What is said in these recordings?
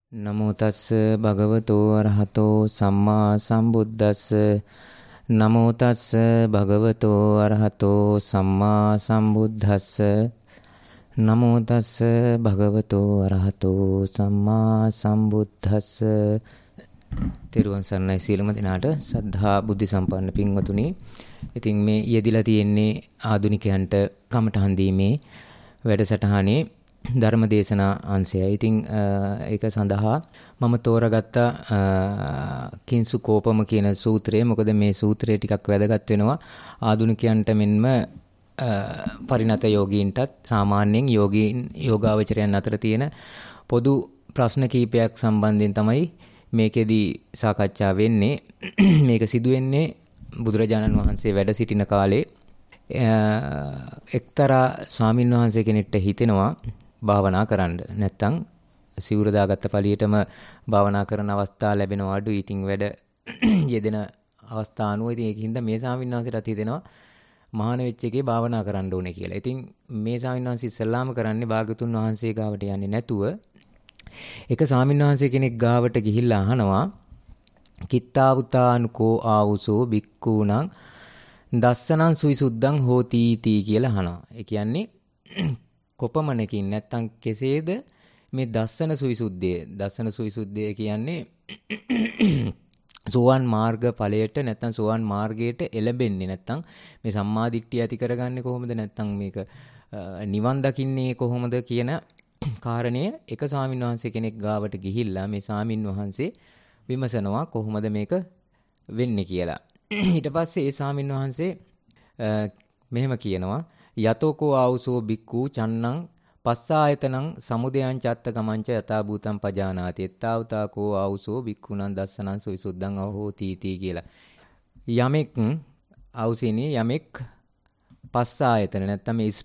නමෝ තස්ස භගවතෝ අරහතෝ සම්මා සම්බුද්දස්ස නමෝ තස්ස භගවතෝ අරහතෝ සම්මා සම්බුද්දස්ස නමෝ තස්ස භගවතෝ අරහතෝ සම්මා සම්බුද්දස්ස. තෙරුවන් සරණයි සියලුම දෙනාට. සද්ධා බුද්ධ සම්පන්න පින්වතුනි, ඉතින් මේ යෙදිලා තියෙන්නේ ආදුනිකයන්ට කමඨහන් දීමේ වැඩසටහනේ ධර්ම දේශනා අංශයයි. ඉතින් ඒක සඳහා මම තෝරාගත්ත කිංසු කෝපම කියන සූත්‍රය. මොකද මේ සූත්‍රය ටිකක් වැදගත් වෙනවා ආධුනිකයන්ට මෙන්ම පරිණත යෝගීන්ටත් සාමාන්‍යයෙන් යෝගාවචරයන් අතර තියෙන පොදු ප්‍රශ්න කීපයක් සම්බන්ධයෙන් තමයි මේකෙදී සාකච්ඡා වෙන්නේ. මේක සිදුවෙන්නේ බුදුරජාණන් වහන්සේ වැඩ සිටින කාලේ එක්තරා ස්වාමින් වහන්සේ කෙනෙක්ට හිතෙනවා භාවනා කරන්න. නැත්තම් සිවුර දාගත්ත පළියටම භාවනා කරන අවස්ථා ලැබෙනවා අඩුයි. ඉතින් වැඩ යෙදෙන අවස්ථා අනුව ඉතින් ඒකින්ද මේ ස්වාමීන් වහන්සේට හිතෙනවා මහාන වෙච්ච එකේ භාවනා කරන්න ඕනේ කියලා. ඉතින් මේ ස්වාමීන් වහන්සේ ඉස්සල්ලාම කරන්නේ භාග්‍යතුන් වහන්සේ ගාවට යන්නේ නැතුව එක ස්වාමීන් වහන්සේ කෙනෙක් ගාවට ගිහිල්ලා අහනවා කිත්තාවුතානුකෝ ආවුසෝ බික්කූණං දස්සනං සුවිසුද්ධං හෝති තී කියලා අහනවා. ඒ කියන්නේ කොපමණකින් නැත්තම් කෙසේද මේ දස්සන සුවිසුද්ධිය කියන්නේ සෝවාන් මාර්ග ඵලයට නැත්තම් සෝවාන් මාර්ගයට එළඹෙන්නේ නැත්තම් මේ සම්මා දිට්ඨිය ඇති කරගන්නේ කොහොමද, නැත්තම් මේක නිවන් දකින්නේ කොහොමද කියන කාරණය එක ස්වාමීන් වහන්සේ කෙනෙක් ගාවට ගිහිල්ලා මේ ස්වාමීන් වහන්සේ විමසනවා කොහොමද මේක වෙන්නේ කියලා. ඊට පස්සේ ඒ ස්වාමීන් වහන්සේ මෙහෙම කියනවා යතෝකෝ ආවුසෝ බික්කු චන්නං පස්සායතනං සමුදයං චත්ත ගමංච යථා භූතං පජානාති එත්තාවතාකෝ ආවුසෝ බික්කුණං දස්සනං සුවිසුද්ධං අහෝති තී කියලා. යමෙක් යමෙක් පස්සායතන නැත්තම් මේ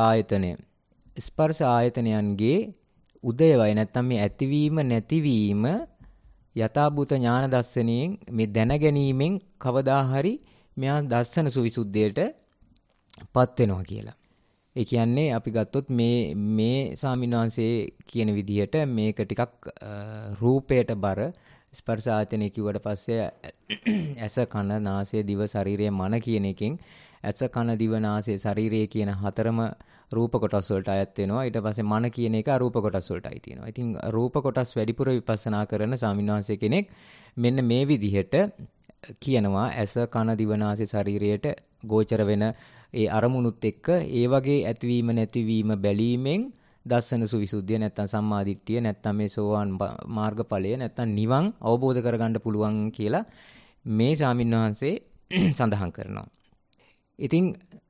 ස්පර්ශ ආයතනයන්ගේ උදේවය නැත්තම් මේ ඇතිවීම නැතිවීම යථාභූත ඥාන දර්ශනයෙන් මේ දැන ගැනීමෙන් කවදා හරි මෙයා දර්ශන සුවිසුද්ධියට පත් වෙනවා කියලා. ඒ කියන්නේ අපි ගත්තොත් මේ ස්වාමීන් වහන්සේ කියන විදිහට මේක ටිකක් රූපයට බර ස්පර්ශ ආයතනෙ කිව්වට පස්සේ ඇස කන නාසය දිව ශරීරය මන කියන එකෙන් ඇස කන දිව නාසය ශරීරය කියන හතරම රූප කොටස් වලට අයත් වෙනවා. ඊට පස්සේ මන කියන එක අරූප කොටස් වලටයි තියෙනවා. ඉතින් රූප කොටස් වැඩිපුර විපස්සනා කරන ස්වාමීන් වහන්සේ කෙනෙක් මෙන්න මේ විදිහට කියනවා ඇස කන දිව නාසය ශරීරයට ගෝචර වෙන ඒ අරමුණුත් එක්ක ඒ වගේ ඇතිවීම නැතිවීම බැලීමෙන් දස්සන සුවිසුද්ධිය නැත්තම් සම්මාදිට්ඨිය නැත්තම් මේ සෝවාන් මාර්ගඵලය නැත්තම් නිවන් අවබෝධ කරගන්න පුළුවන් කියලා මේ ස්වාමීන් වහන්සේ සඳහන් කරනවා. ඉතින්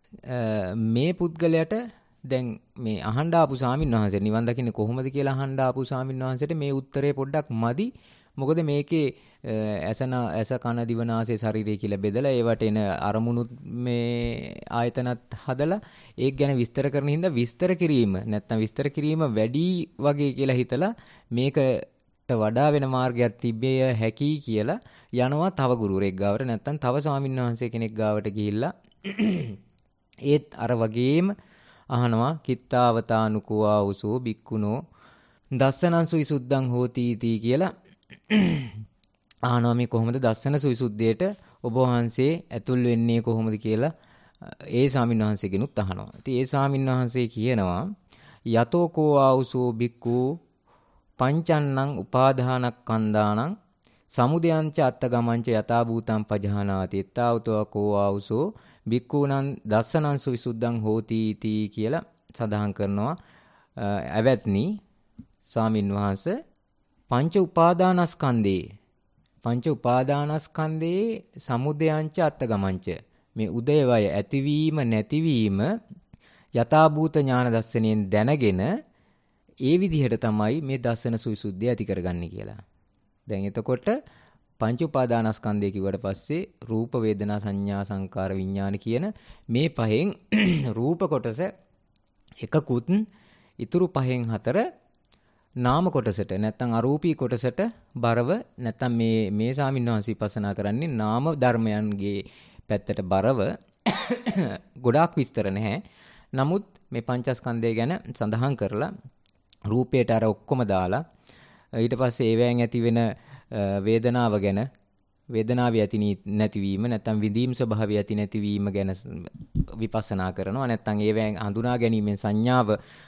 මේ පුද්ගලයාට දැන් මේ අහන්න ආපු ස්වාමීන් වහන්සේ නිවන් දකින්නේ කොහොමද කියලා අහන්න ආපු ස්වාමීන් වහන්සේට මේ උත්තරේ පොඩ්ඩක් මදි. මොකද මේකේ ඇස කන දිව නාසය ශරීරය කියලා බෙදලා ඒවට එන අරමුණුත් මේ ආයතනත් හදලා ඒක ගැන විස්තර කරන හින්දා විස්තර කිරීම වැඩි වගේ කියලා හිතලා මේකට වඩා වෙන මාර්ගයක් තිබෙය හැකි කියලා යනවා තව ගුරුවරයෙක් ගාවට නැත්තම් තව ස්වාමීන් වහන්සේ කෙනෙක් ගාවට ගිහිල්ලා ඒත් අර වගේම අහනවා කිත්තාවතානුකෝ ආවුසෝ බික්කුණෝ දස්සනං සුවිසුද්ධං හෝති තී කියලා අහනවා මේ කොහොමද දස්සන සුවිසුද්ධියට ඔබ වහන්සේ ඇතුල් වෙන්නේ කොහොමද කියලා ඒ ස්වාමීන් වහන්සේගෙනුත් අහනවා. ඉතින් ඒ ස්වාමීන් වහන්සේ කියනවා යතෝකෝ ආවුසෝ බික්කු පංචන්නං උපාදානක්ඛන්දානං සමුදයංච අත්තගමංච යථා භූතං පජානාති එත්තාවතෝ ආවුසෝ බික්කුණං දස්සනං සුවිසුද්ධං හෝති තී කියලා සඳහන් කරනවා. ඇවැත්නි ස්වාමීන් වහන්සේ පංච උපාදානස්කන්ධේ සමුදයංච අත්තගමංච මේ උදේවය ඇතිවීම නැතිවීම යථාභූත ඥාන දර්ශනයෙන් දැනගෙන ඒ විදිහට තමයි මේ දර්ශන සුවිසුද්ධිය ඇති කරගන්නේ කියලා. දැන් එතකොට පංච උපාදානස්කන්ධය කිව්වට පස්සේ රූප වේදනා සංඥා සංකාර විඥාන කියන මේ පහෙන් රූප කොටස එකකුත් ඉතුරු පහෙන් හතර නාම කොටසට නැත්තම් අරූපී කොටසට බරව නැත්තම් මේ ස්වාමීන් වහන්සේ විපස්සනා කරන්නේ නාම ධර්මයන්ගේ පැත්තට බරව ගොඩාක් විස්තර නැහැ. නමුත් මේ පංචස්කන්ධය ගැන සඳහන් කරලා රූපයට අර ඔක්කොම දාලා ඊට පස්සේ ඒවැයෙන් ඇති වෙන වේදනාව ගැන වේදනාවේ ඇති නැතිවීම නැත්නම් විඳීම් ස්වභාවය ඇති නැතිවීම ගැන විපස්සනා කරනවා. නැත්නම් ඒවැයෙන් හඳුනා ගැනීමෙන් සංඥාව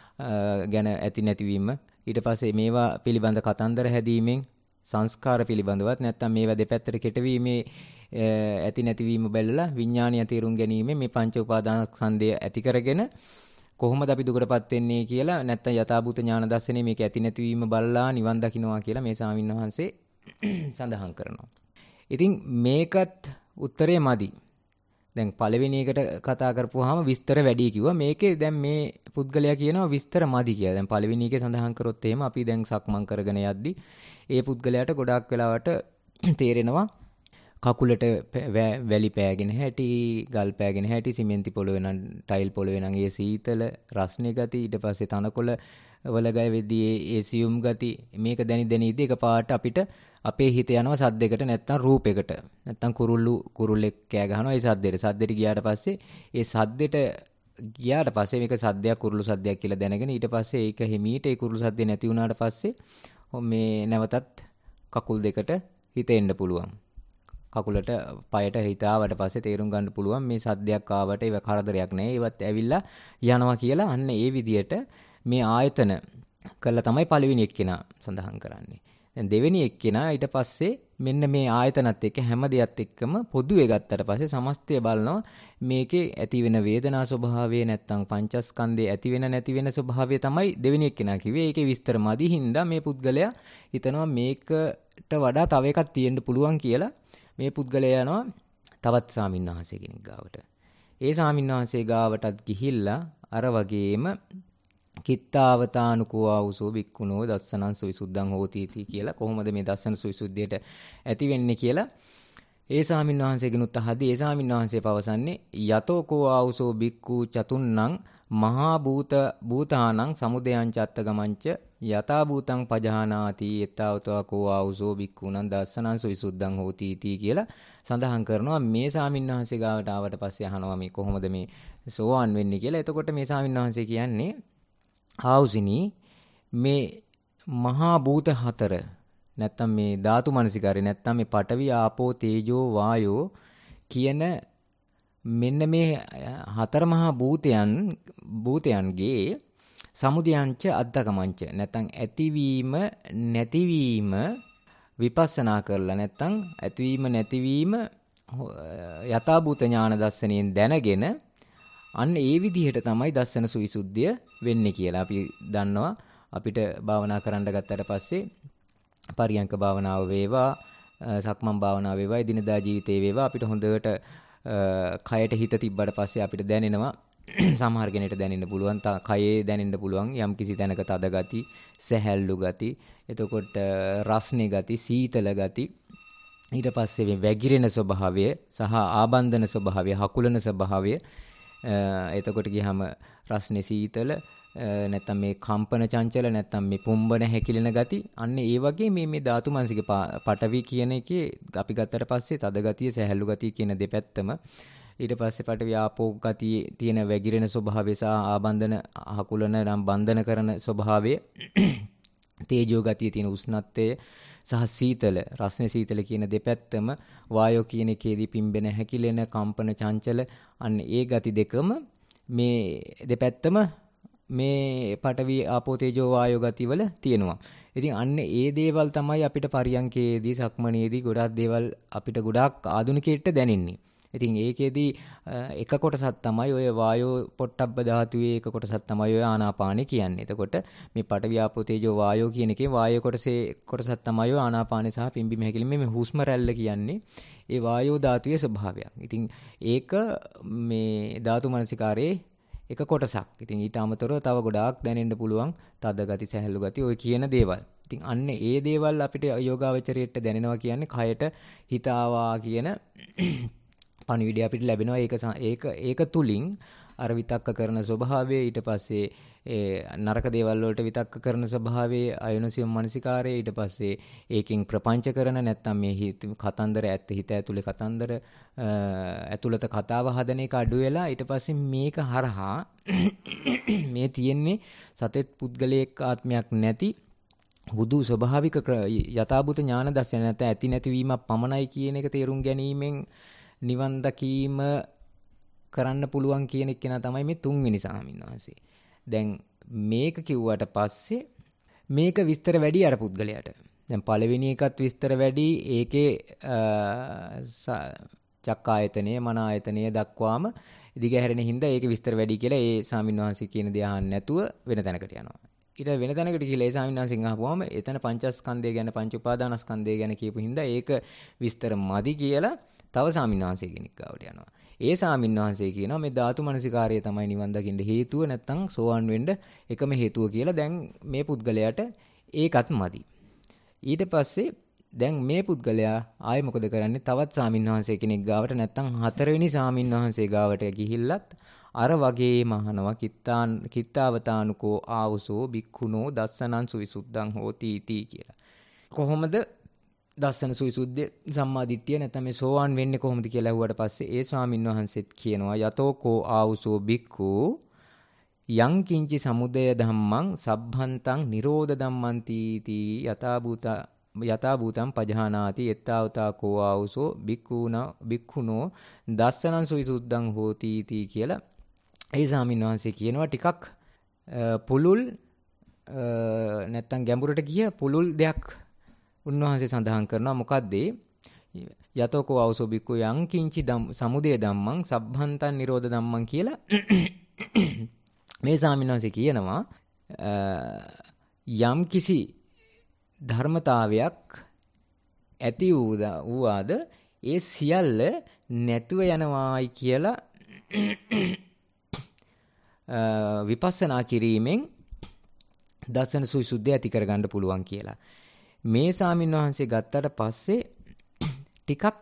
ගැන ඇති නැතිවීම. ඊට පස්සේ මේවා පිළිබඳ කතන්දර හැදීමෙන් සංස්කාර පිළිබඳවත් නැත්නම් මේවා දෙපැත්තට කෙටවීමේ ඇති නැතිවීම බැලලා විඥානීය තේරුම් ගැනීම මේ පංච උපාදානස්කන්ධය ඇති කරගෙන කොහොමද අපි දුකටපත් වෙන්නේ කියලා නැත්නම් යථාභූත ඥාන දර්ශනේ මේක ඇති නැතිවීම බලලා නිවන් දකින්නවා කියලා මේ ස්වාමීන් වහන්සේ සඳහන් කරනවා. ඉතින් මේකත් උත්තරේ මදි. දැන් පළවෙනි එකට කතා කරපුවාම විස්තර වැඩි කිව්වා. මේකේ දැන් මේ පුද්ගලයා කියනවා විස්තර මදි කියලා. දැන් පළවෙනි එකේ සඳහන් කරොත් එහෙම අපි දැන් සක්මන් කරගෙන යද්දි ඒ පුද්ගලයාට ගොඩාක් වෙලාවට තේරෙනවා කකුලට වැලි පෑගෙන හැටි, ගල් පෑගෙන හැටි, සිමෙන්ති පොළවේ නම් ටයිල් පොළවේ නම් ඒ සීතල රස්නේ ගති, ඊට පස්සේ තනකොළ වල ගය වෙද්දී ඒ සියුම් ගති මේක දැනි එකපාරට අපිට අපේ හිත යනවා සද්දයකට නැත්නම් රූපයකට. නැත්නම් කුරුල්ලෙක් කෑ ගහනවා ඒ සද්දෙට ගියාට පස්සේ ඒ සද්දෙට ගියාට පස්සේ මේක සද්දයක් කුරුළු සද්දයක් කියලා දැනගෙන ඊට පස්සේ ඒක හිමීට ඒ කුරුළු සද්දේ නැති වුණාට පස්සේ මේ නැවතත් කකුල් දෙකට හිත එන්න පුළුවන්. කකුලට පයට හිතාවට පස්සේ තේරුම් ගන්න පුළුවන් මේ සද්දයක් ආවට ඒක කරදරයක් නෑ. ඒවත් ඇවිල්ලා යනවා කියලා අන්න ඒ විදියට මේ ආයතන කළා තමයි පළවෙනි එක්කෙනා සඳහන් කරන්නේ. දැන් දෙවෙනි එක්කෙනා ඊට පස්සේ මෙන්න මේ ආයතනත් එක්ක හැම දෙයක් එක්කම පොදුවේ ගත්තට පස්සේ සමස්තය බලනවා මේකේ ඇති වෙන වේදනා ස්වභාවය නැත්තම් පංචස්කන්ධයේ ඇති වෙන නැති වෙන ස්වභාවය තමයි දෙවෙනි එක්කෙනා කිව්වේ. ඒකේ විස්තර මදි හින්දා මේ පුද්ගලයා හිතනවා මේකට වඩා තව එකක් තියෙන්න පුළුවන් කියලා. මේ පුද්ගලයා යනවා තවත් ස්වාමින්වහන්සේ කෙනෙක් ගාවට. ඒ ස්වාමින්වහන්සේ ගාවටත් ගිහිල්ලා අර වගේම කිත්තාවතානුකෝ ආවුසෝ බික්කුණෝ දස්සනං සවිසුද්ධං හෝති කියලා කොහොමද මේ දස්සන සවිසුද්ධියට ඇති වෙන්නේ කියලා ඒ ස්වාමින්වහන්සේගෙනුත් අහදී ඒ ස්වාමින්වහන්සේ පවසන්නේ යතෝකෝ ආවුසෝ බික්කු චතුන්නං මහා භූතානං සමුදයං චත්තගමංච යතා භූතං පජානාති යතාවතෝ කෝ ආවුසෝ බික්කුණං දස්සනං සවිසුද්ධං හෝති කියලා සඳහන් කරනවා. මේ ස්වාමින්වහන්සේ ගාවට ආවට පස්සේ අහනවා මේ කොහොමද මේ සෝවාන් වෙන්නේ කියලා. එතකොට මේ ස්වාමින්වහන්සේ කියන්නේ ආවුසිනි මේ මහා භූත හතර නැත්තම් මේ ධාතු මනසිකාරය නැත්තම් මේ පඨවි ආපෝ තේජෝ වායෝ කියන මෙන්න මේ හතර මහා භූතයන්ගේ සමුදයංච අද්දකමංච නැත්තම් ඇතිවීම නැතිවීම විපස්සනා කරලා නැත්තම් ඇතිවීම නැතිවීම යථාභූත ඥාන දර්ශනයෙන් දැනගෙන අන්න ඒ විදිහට තමයි දස්සන සුවිසුද්ධිය වෙන්නේ කියලා. අපි දන්නවා අපිට භාවනා කරන්න ගත්තට පස්සේ පරියංක භාවනාව වේවා, සක්මන් භාවනාව වේවා, එදිනදා ජීවිතේ වේවා අපිට හොඳට කයට හිත තිබ්බට පස්සේ අපිට දැනෙනවා සමහර කෙනෙක්ට දැනෙන්න පුළුවන් කයේ දැනෙන්න පුළුවන් යම් කිසි තැනක තද ගති, සැහැල්ලු ගති, එතකොට රස්නේ ගති, සීතල ගති, ඊට පස්සේ මේ වැగిරෙන ස්වභාවය සහ ආබන්ධන ස්වභාවය, හකුලන ස්වභාවය, එතකොට ගියාම රස්නේ සීතල නැත්තම් මේ කම්පන චංචල නැත්තම් මේ පුම්බන හැකිලෙන ගති අන්න ඒ වගේ මේ ධාතු මනසික පටවි කියන එකේ අපි ගත්තට පස්සේ තද ගතිය සැහැල්ලු ගතිය කියන දෙපැත්තම ඊට පස්සේ පටවි ආපෝ ගතියේ තියෙන වැగిරෙන ස්වභාවය සහ ආබන්ධන හකුලන නම් බන්ධන කරන ස්වභාවය තේජෝ ගතියේ තියෙන උෂ්ණත්වය සහ සීතල රස්නේ සීතල කියන දෙපැත්තම වායෝ කියන එකේදී පිම්බෙන හැකිලෙන කම්පන චංචල අන්න ඒ ගති දෙකම මේ දෙපැත්තම මේ පඨවි ආපෝ තේජෝ වායෝ ගතිවල තියෙනවා. ඉතින් අන්න ඒ දේවල් තමයි අපිට පරියන්කේදී සක්මණේදී ගොඩාක් දේවල් අපිට ගොඩාක් ආධුනිකයෙක්ට දැනෙන්නේ. ඉතින් ඒකෙදී එක කොටසක් තමයි ඔය වායෝ පොට්ටබ්බ ධාතුවේ එක කොටසක් තමයි ඔය ආනාපානෙ කියන්නේ. එතකොට මේ පඨවි ආපෝ තේජෝ වායෝ කියන එකේ වායෝ කොටසක් තමයි ඔය ආනාපානෙ සහ පිම්බීම හැකිලිම මේ හුස්ම රැල්ල කියන්නේ ඒ වායෝ ධාතුවේ ස්වභාවයක්. ඉතින් ඒක මේ ධාතු මනසිකාරයේ එක කොටසක්. ඉතින් ඊට අමතරව තව ගොඩාක් දැනෙන්න පුළුවන් තද ගති, සැහැල්ලු ගති ඔය කියන දේවල්. ඉතින් අන්න ඒ දේවල් අපිට යෝගාවචරයට දැනෙනවා කියන්නේ කයට හිත ආවා කියන පණිවිඩය අපිට ලැබෙනවා. ඒක තුලින් අර විතක්ක කරන ස්වභාවය, ඊට පස්සේ නරක දේවල් වලට විතක්ක කරන ස්වභාවයේ අයෝනිසෝ මනසිකාරය, ඊට පස්සේ ඒකෙන් ප්‍රපංච කරන නැත්තම් මේ කතන්දර හිත ඇතුලේ කතන්දර ඇතුළත කතාව හදන එක අඩු වෙලා ඊට පස්සේ මේක හරහා මේ තියෙන්නේ සතෙත් පුද්ගලයෙක් ආත්මයක් නැති හුදු ස්වභාවික යථාභූත ඥාන දර්ශනය නැත්නම් ඇති නැතිවීමක් පමණයි කියන එක තේරුම් ගැනීමෙන් නිවන් දකීම කරන්න පුළුවන් කියන එක තමයි මේ තුන්වෙනි ස්වාමින්වහන්සේ. දැන් මේක කිව්වට පස්සේ මේක විස්තර වැඩි අර පුද්ගලයාට. දැන් පළවෙනි එකත් විස්තර වැඩි ඒකේ චක්කායතනය මන ආයතනය දක්වාම දිගහැරෙන හින්දා ඒක විස්තර වැඩි කියලා ඒ ස්වාමින්වහන්සේ කියන දේ අහන්න නැතුව වෙන තැනකට යනවා. ඊට වෙන තැනකට ගිහලා ඒ ස්වාමින්වහන්සේගෙන් අහපුවාම එතන පංචස්කන්ධය ගැන පංච උපාදානස්කන්ධය ගැන කියපු හින්දා ඒක විස්තර මදි කියලා තව ස්වාමින්වහන්සේ කෙනෙක් ගාවට යනවා. ඒ ස්වාමින්වහන්සේ කියනවා මේ ධාතු මනසිකාරය තමයි නිවන් දකින්න හේතුව නැත්තම් සෝවන් වෙන්න එකම හේතුව කියලා දැන් මේ පුද්ගලයාට ඒකත් මදි. ඊට පස්සේ දැන් මේ පුද්ගලයා ආයෙ මොකද කරන්නේ? තවත් ස්වාමින්වහන්සේ කෙනෙක් ගාවට නැත්තම් හතරවෙනි ස්වාමින්වහන්සේ ගාවට ගිහිල්ලත් අර වගේම අහනවා කිත්තාවතානුකෝ ආවසෝ බික්ඛුනෝ දස්සනං සුවිසුද්ධං හෝති इति කියලා. කොහොමද දස්සන සුවිසුද්ධිය සම්මාදිට්ඨිය නැත්නම් මේ සෝවාන් වෙන්නේ කොහොමද කියලා අහුවට පස්සේ ඒ ස්වාමින්වහන්සේත් කියනවා යතෝකෝ ආවසෝ බික්ඛු යං කිංචි සමුදය ධම්මං සබ්බන්තං නිරෝධ ධම්මන්ති इति යතා භූතං පජහනාති එත්තාවතා කෝ ආවසෝ බික්ඛුනෝ දස්සනං සුවිසුද්ධං හෝති इति කියලා ඒ ස්වාමින්වහන්සේ කියනවා ටිකක් පුලුල් නැත්තම් ගැඹුරට ගිය පුලුල් දෙයක් උන්වහන්සේ සඳහන් කරනවා. මොකද්ද? යතෝකෝ ආවසෝ බික්ඛු යං කිංචි සමුදය ධම්මං සබ්බන්තං නිරෝධ ධම්මං කියලා මේ ස්වාමින්වහන්සේ කියනවා යම් කිසි ධර්මතාවයක් ඇති වූවාද ඒ සියල්ල නැතුව යනවායි කියලා විපස්සනා කිරීමෙන් දර්ශන සුවිසුද්ධිය ඇති කරගන්න පුළුවන් කියලා. මේ ස්වාමින්වහන්සේ ගත්තට පස්සේ ටිකක්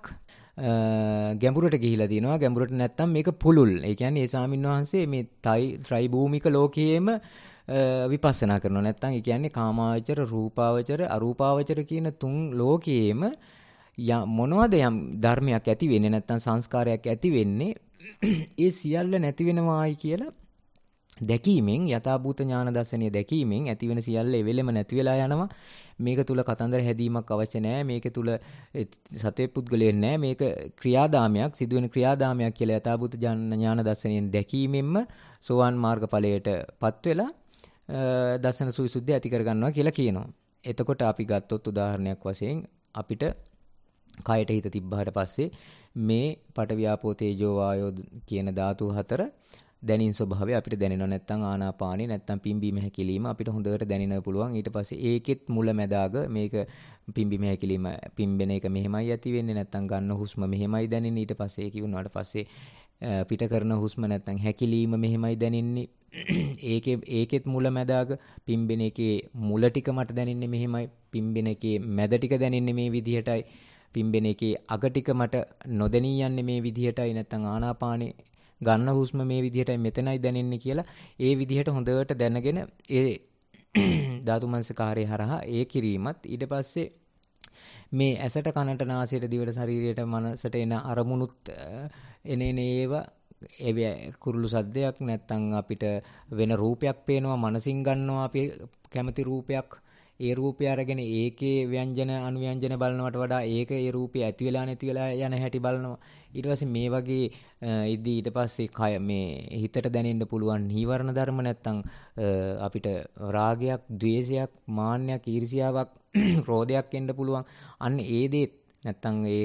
ගැඹුරට ගිහිලා දිනවා. ගැඹුරට නැත්තම් මේක පුළුල්. ඒ කියන්නේ ඒ ස්වාමින්වහන්සේ මේ ත්‍රි භූමික ලෝකයේම විපස්සනා කරනවා. නැත්තම් ඒ කියන්නේ කාමාවචර, රූපාවචර, අරූපාවචර කියන තුන් ලෝකයේම මොනවද යම් ධර්මයක් ඇති වෙන්නේ නැත්තම් සංස්කාරයක් ඇති වෙන්නේ ඒ සියල්ල නැති වෙනවායි කියලා දැකීමෙන් යථාභූත ඥාන දර්ශනය දැකීමෙන් ඇති වෙන සියල්ල එවෙලෙම නැති වෙලා යනවා. මේක තුල කතන්දර හැදීමක් අවශ්‍ය නැහැ. මේක තුල සතේ පුද්ගලයෙක් නැහැ. මේක ක්‍රියාදාමයක්, සිදුවෙන ක්‍රියාදාමයක් කියලා යථාභූත ඥාන දර්ශනයෙන් දැකීමෙන්ම සෝවාන් මාර්ගඵලයටපත් වෙලා දර්ශන සුවිසුද්ධිය ඇති කරගන්නවා කියලා කියනවා. එතකොට අපි ගත්තොත් උදාහරණයක් වශයෙන් අපිට කයට හිත තිබ්බහට පස්සේ මේ පඨවි ආපෝ තේජෝ වායෝ කියන ධාතු හතර දැනින් ස්වභාවය අපිට දැනෙනවා. නැත්තම් ආනාපානෙ නැත්තම් පිම්බීම හැකිලිම අපිට හොඳට දැනෙන්න පුළුවන්. ඊට පස්සේ ඒකෙත් මුල මැදාග මේක පිම්බීම හැකිලිම පිම්බෙන එක මෙහෙමයි ඇති වෙන්නේ. නැත්තම් ගන්න හුස්ම මෙහෙමයි දැනෙන්නේ. ඊට පස්සේ ඒක වුණාට පස්සේ පිට කරන හුස්ම නැත්තම් හැකිලිම මෙහෙමයි දැනෙන්නේ. ඒකෙත් මුල මැදාග පිම්බෙන එකේ මුල ටික මට දැනෙන්නේ මෙහෙමයි. පිම්බෙන එකේ මැද ටික දැනෙන්නේ මේ විදිහටයි. පිම්බෙන එකේ අග ටික මට නොදැනී යන්නේ මේ විදිහටයි. නැත්තම් ආනාපානෙ ගන්න හුස්ම මේ විදිහටයි මෙතනයි දැනෙන්නේ කියලා ඒ විදිහට හොඳට දැනගෙන ඒ ධාතු මනසකාරය හරහා ඒ කිරීමත් ඊට පස්සේ මේ ඇසට කනට නාසයට දිවට ශරීරයට මනසට එන අරමුණුත් එනේන ඒවා කුරුළු සද්දයක් නැත්තම් අපිට වෙන රූපයක් පේනවා මනසින් ගන්නවා අපි කැමති රූපයක් ඒ රූපය අරගෙන ඒකේ ව්‍යංජන අනුව්‍යංජන බලනවට වඩා ඒක ඒ රූපය ඇති වෙලා නැති වෙලා යන හැටි බලනවා. ඊට පස්සේ මේ වගේ ඊට පස්සේ කය මේ හිතට දැනෙන්න පුළුවන් නීවරණ ධර්ම නැත්තම් අපිට රාගයක්, ద్వේෂයක්, මාන්නයක්, ඊර්ෂියාවක්, ක්‍රෝධයක් එන්න පුළුවන්. අන්න ඒ දේත් නැත්තම් ඒ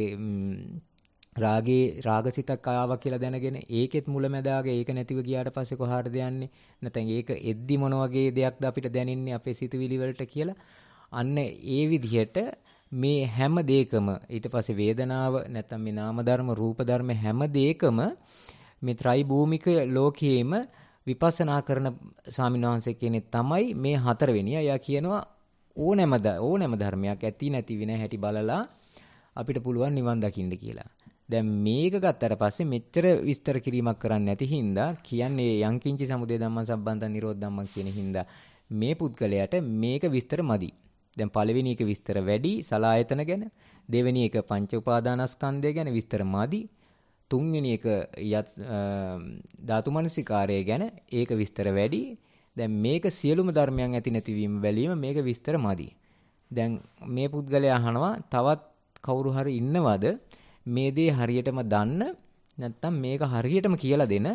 රාගසිතක් ආවා කියලා දැනගෙන ඒකෙත් මුලැමැදාගේ ඒක නැතිව ගියාට පස්සේ කොහාටද යන්නේ නැත්නම් ඒක එද්දි මොන වගේ දෙයක්ද අපිට දැනෙන්නේ අපේ සිතුවිලි වලට කියලා අන්න ඒ විදිහට මේ හැම දෙයකම ඊට පස්සේ වේදනාව නැත්නම් මේ නාම ධර්ම රූප ධර්ම හැම දෙයකම මේ ත්‍රි භූමික ලෝකයේම විපස්සනා කරන ස්වාමින්වහන්සේ කෙනෙක් තමයි මේ හතරවෙනි. එයා කියනවා ඕනෑම ධර්මයක් ඇති නැති වෙන හැටි බලලා අපිට පුළුවන් නිවන් දකින්න කියලා. දැන් මේක ගත්තට පස්සේ මෙච්චර විස්තර කිරීමක් කරන්න නැති හින්දා කියන්නේ යංකින්චි සමුදය ධම්මං සබ්බන්තං නිරෝධ ධම්මං කියන හින්දා මේ පුද්ගලයාට මේක විස්තර මදි. දැන් පළවෙනි එක විස්තර වැඩි සලායතන ගැන, දෙවෙනි එක පංච උපාදානස්කන්ධය ගැන විස්තර මදි, තුන්වෙනි එක ධාතු මනසිකාරය ගැන ඒක විස්තර වැඩි. දැන් මේක සියලුම ධර්මයන් ඇති නැතිවීම බැලීම මේක විස්තර මදි. දැන් මේ පුද්ගලයා අහනවා තවත් කවුරු හරි ඉන්නවද මේ දේ හරියටම දන්න නැත්නම් මේක හරියටම කියලා දෙන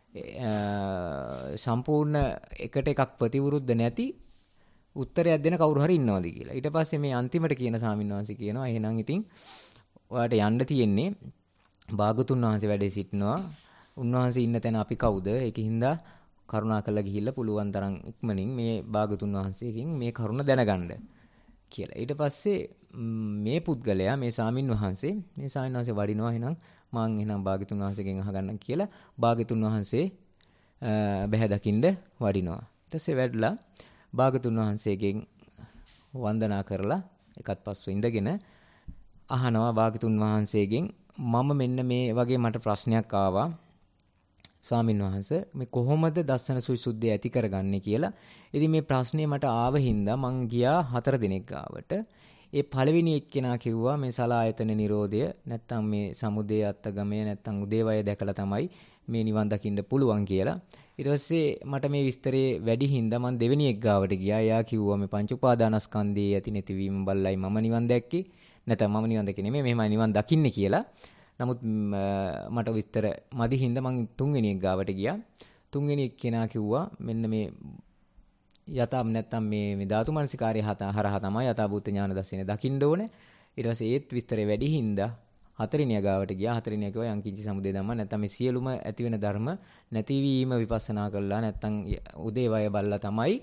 සම්පූර්ණ එකට එකක් ප්‍රතිවිරුද්ධ නැති උත්තරයක් දෙන කවුරු හරි ඉන්නවද කියලා. ඊට පස්සේ මේ අන්තිමට කියන ස්වාමින්වහන්සේ කියනවා එහෙනම් ඉතින් ඔයාලට යන්න තියෙන්නේ භාගතුන් වහන්සේ වැඩේ සිටිනවා. උන්වහන්සේ ඉන්න තැන අපි කවුද? ඒකින්ද කරුණාකරලා ගිහිල්ලා පුළුවන් තරම් ඉක්මනින් මේ භාගතුන් වහන්සේගෙන් මේ කරුණ දැනගන්න කියලා. ඊට පස්සේ මේ පුද්ගලයා මේ ස්වාමින්වහන්සේ වඩිනවා එහෙනම් මං එහෙනම් භාගතුන් වහන්සේගෙන් අහගන්නම් කියලා භාගතුන් වහන්සේ බැහැ දකින්න වඩිනවා. ඊට පස්සේ වැඩලා භාගතුන් වහන්සේගෙන් වන්දනා කරලා එකත් පස්සෙ ඉඳගෙන අහනවා භාගතුන් වහන්සේගෙන් මම මෙන්න මේ වගේ මට ප්‍රශ්නයක් ආවා ස්වාමින්වහන්සේ මේ කොහොමද දස්සන සුවිසුද්ධිය ඇති කරගන්නේ කියලා. ඉතින් මේ ප්‍රශ්නේ මට ආව හින්දා මං ගියා 4 දිනක් ගාවට. ඒ පළවෙනි එක්කෙනා කිව්වා මේ සලායතන නිරෝධය නැත්තම් මේ සමුදය අත්ගමය නැත්තම් උදේවය දැකලා තමයි මේ නිවන් දකින්න පුළුවන් කියලා. ඊට පස්සේ මට මේ විස්තරේ වැඩි හින්දා මං දෙවෙනි එක් ගාවට ගියා. එයා කිව්වා මේ පංච උපාදානස්කන්ධයේ ඇති නැතිවීම බල්ලයි මම නිවන් දැක්කේ. නැත්නම් මම නිවන් දැකේ නෙමෙයි මෙහෙමයි නිවන් දකින්නේ කියලා. නමුත් මට විස්තර මදි හින්දා මං තුන්වෙනි එක් ගාවට ගියා. තුන්වෙනි එක්කෙනා කිව්වා මෙන්න මේ යථා නැත්තම් මේ ධාතු මනසිකාරය හරහා තමයි යථාභූත ඥාන දර්ශනය දකින්න ඕනේ. ඊට පස්සේ ඒත් විස්තරේ වැඩි හින්දා හතරවෙනි ගාවට ගියා. හතරවෙනි කිව්වා යංකින්චි සමුදය ධම්ම නැත්තම් මේ සියලුම ඇති වෙන ධර්ම නැතිවීම විපස්සනා කළා නැත්තම් උදේවය බලලා තමයි